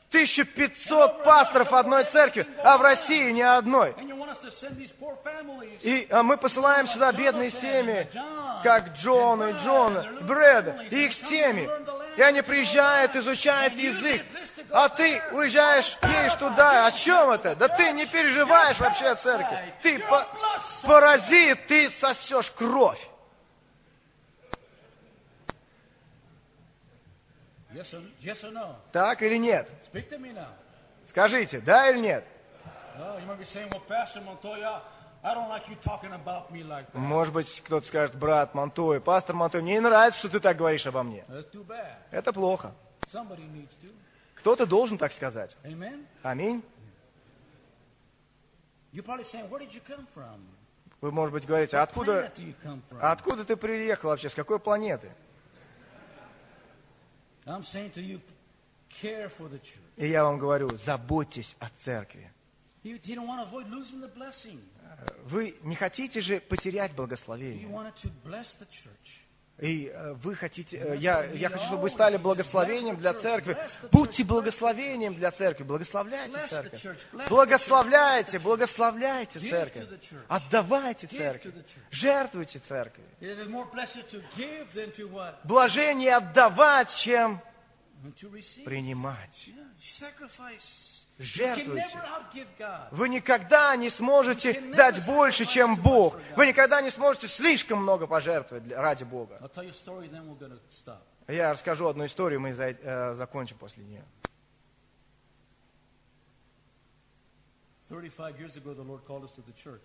1500 пасторов одной церкви, а в России ни одной. And you want us to send these poor families. И мы посылаем сюда бедные семьи, как Джон и Джон, Брэда, и их семьи. И они приезжают, изучают язык. А ты уезжаешь, едешь туда. О чем это? Да ты не переживаешь вообще о церкви. Ты паразит, ты сосешь кровь. Yes or no? Так или нет? Speak to me now. Скажите, да или нет? No, you might be saying, well, Pastor Montoya, I don't like you talking about me like that. Может быть, кто-то скажет, брат Монтоя, пастор Монтоя, мне не нравится, что ты так говоришь обо мне. That's too bad. Это плохо. Somebody needs to. Кто-то должен так сказать. Amen? Аминь. You're probably saying, where did you come from? Вы, может быть, говорите, What откуда planet do you come from? Откуда ты приехал вообще? С какой планеты? I'm saying to you, care for the church. И я вам говорю, заботьтесь о церкви. You don't want to avoid losing the blessing. Вы не хотите же потерять You благословение. wanted to bless the church. И вы хотите, я хочу, чтобы вы стали благословением для церкви. Будьте благословением для церкви. Благословляйте церковь. Благословляйте, благословляйте церковь. Отдавайте церковь. Жертвуйте церкви. It is more blessed to give than to what? Блажение отдавать, чем принимать. You can Жертвуйте. never outgive God. Вы никогда не сможете дать больше, чем Бог. Вы никогда не сможете слишком много пожертвовать ради Бога. I'll tell you a story, then we're going to stop. Я расскажу одну историю, мы закончим после нее. 35 years ago, the Lord called us to the church.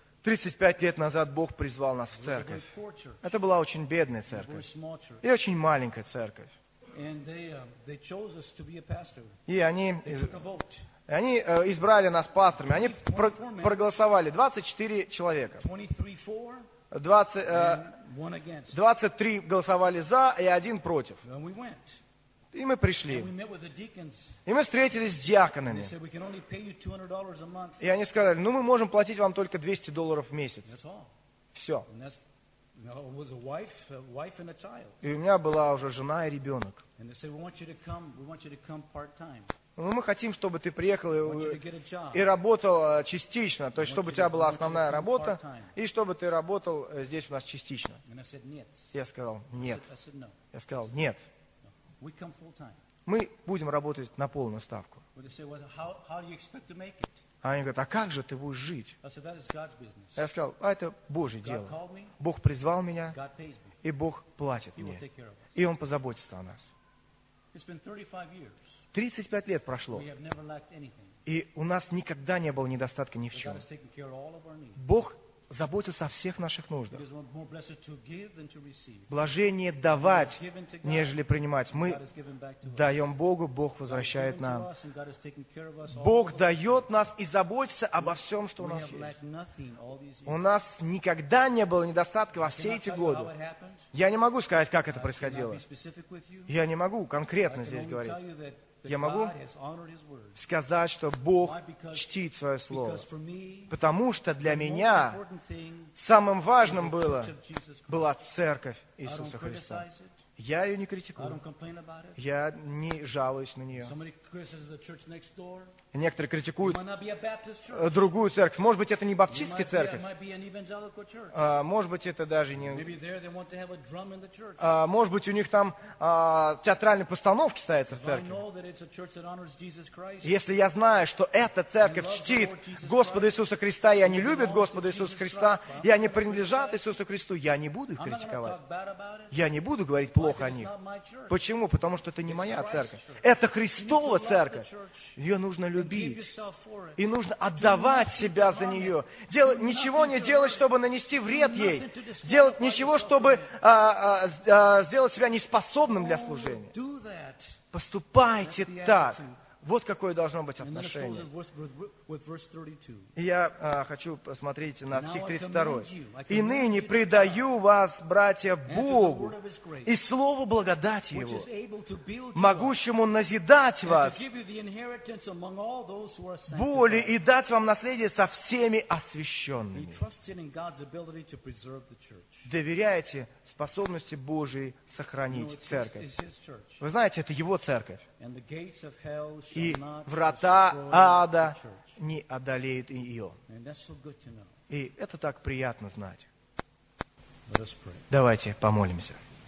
35 лет назад Бог призвал нас в It was a церковь. very poor church, Это была очень бедная a very церковь. small church. И очень маленькая церковь. And they chose us to be a pastor. И они They took a vote. избрали нас пасторами. Они проголосовали. 24 человека. 23 for, 20, and one against. 23 голосовали за и 1 против. And we went. И мы And we пришли. met with the deacons. И мы встретились с And they диаконами. said, we can only pay you $200 a month. И они сказали, мы можем платить вам только $200 в месяц. That's all. Все. And that's, it was a wife and a child. И у меня была уже жена и ребенок. And they said, we want you to come part-time. Ну, мы хотим, чтобы ты приехал We want you to и get a job. работал частично. То есть, чтобы у тебя была основная работа, и чтобы ты работал здесь у нас частично. And I said, нет. Я сказал, нет. I said, no. Я сказал, нет. We come full-time. Мы будем работать на полную ставку. But they said, well, how do you expect to make it? А они говорят, а как же ты будешь жить? I said, that is God's business. Я сказал, это Божье God дело. called me. Бог призвал меня, God pays me. и Бог платит He will мне. take care of us. И Он позаботится о нас. It's been 35 years. 35 лет прошло, We have never lacked anything. и у нас никогда не было недостатка ни в But God чем. has taken care of all of our needs. Бог заботится о всех наших нуждах. Because we're more blessed to give than to receive. Блажение давать, Given to God, нежели принимать. Мы God has given back to us. даем Богу, Бог God has возвращает given to нам. us, and God has taken care of us all Бог of us. дает нас и заботится обо всем, что у We нас have есть. lacked nothing all these years. У нас никогда не было недостатка во все Can I эти tell you how годы. it happened? Я не могу сказать, как это I cannot происходило. be specific with you. Я не могу I конкретно can здесь only говорить. tell you that Я могу God has honored His word. сказать, что Бог Why? Because- чтит свое слово. Because for me, Потому что для the most меня important thing самым is важным the было, church of Jesus Christ. была церковь I don't Иисуса Христа. criticize it. Я ее не I критикую. don't complain about it. Я не жалуюсь на нее. Somebody criticizes the church next door. Некоторые It критикуют might not be a Baptist church. другую церковь. Может быть, это не It баптистская might церковь. be an evangelical church. Может быть, это даже не... Maybe there they want to have a drum in the church. Может быть, у них там театральные постановки ставятся в If I церкви. know that it's a church that honors Jesus Christ, Если я знаю, что эта церковь чтит Господа Иисуса Христа, и они любят Господа Иисуса Христа, и они принадлежат Иисусу Христу, я не буду их I'm not going to критиковать. talk bad about it. Я не буду говорить Why? плохо о 'Cause it's них. not my church. Почему? Потому что это не моя церковь. Это Христова церковь. Ее нужно Give любить. yourself for it. И нужно отдавать себя за нее. Ничего не делать, чтобы нанести вред ей. Делать ничего, чтобы сделать себя неспособным для служения. Do that. Поступайте так. Вот какое должно быть And then it отношение. closes with verse 32. И я хочу посмотреть на стих Now I 32. commend you. I «И commend ныне you to предаю вас, братья, and to the Богу word of His grace, и слову благодати which Его, is able to build you up могущему назидать and вас to give you the inheritance among all those who are более sanctified. и дать вам наследие со всеми He освященными». trusted in God's ability to preserve the church. Доверяйте способности Божией You know, сохранить церковь. it's His church. Вы знаете, это Его церковь. And the gates of hell shall И not врата destroy ада the church. не одолеют ее. And that's so good to know. И это так приятно знать. Let us pray. Давайте помолимся.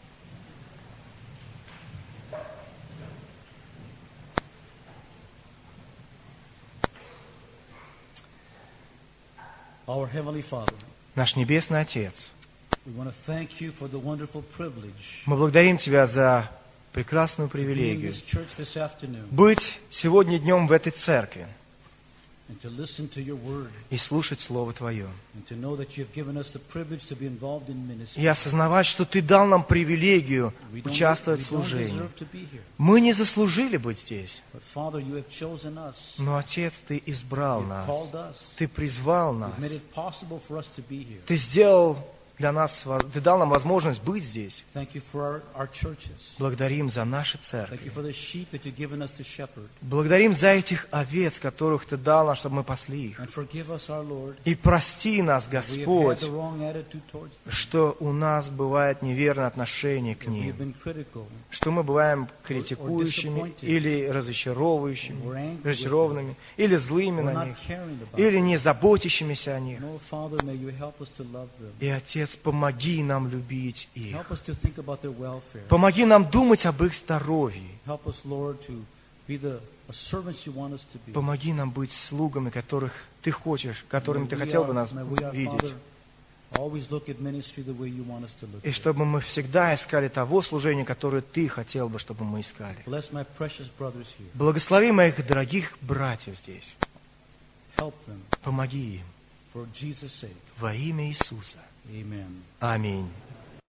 Our Heavenly Father, Наш Небесный Отец, we want to thank you for the wonderful privilege мы благодарим Тебя за прекрасную of being in привилегию this church this afternoon быть сегодня днем в этой церкви and to listen to your word и слушать Слово Твое. and to know that you have given us the privilege to be involved in ministry. И осознавать, что Ты дал нам привилегию We don't участвовать в deserve служении. to be here. Мы не заслужили быть здесь, But Father, you have chosen us. но, Отец, Ты избрал You've нас, called us. Ты призвал нас, You've made it possible for us to be here. Ты сделал для нас, Ты дал нам возможность быть здесь. Thank you for our churches. Благодарим за наши Thank you церкви. for the sheep that you've given us to shepherd. Благодарим за этих овец, которых Ты дал нам, чтобы мы пасли их. And forgive us, our Lord, И прости нас, we have had Господь, the wrong attitude towards them. что у нас бывает неверное отношение к That we have ним, been critical. что мы бываем критикующими или разочаровывающими, разочарованными, или злыми We're на not них, caring about или them. не заботящимися о них. No, Father, may you help us to love them. И, Отец, Отец, помоги нам любить их. Help us to think about their welfare. Помоги нам думать об их здоровье. Help us, Lord, to be the servants you want us to be. Помоги нам быть слугами, которых Ты хочешь, которыми May Ты we, хотел бы нас Father, видеть. always look at ministry the way you want us to look И at it. чтобы мы всегда искали того служения, которое Ты хотел бы, чтобы мы искали. Bless my precious brothers here. Благослови моих дорогих братьев здесь. Help them Помоги им for Jesus' sake. во имя Иисуса. Amen. Аминь.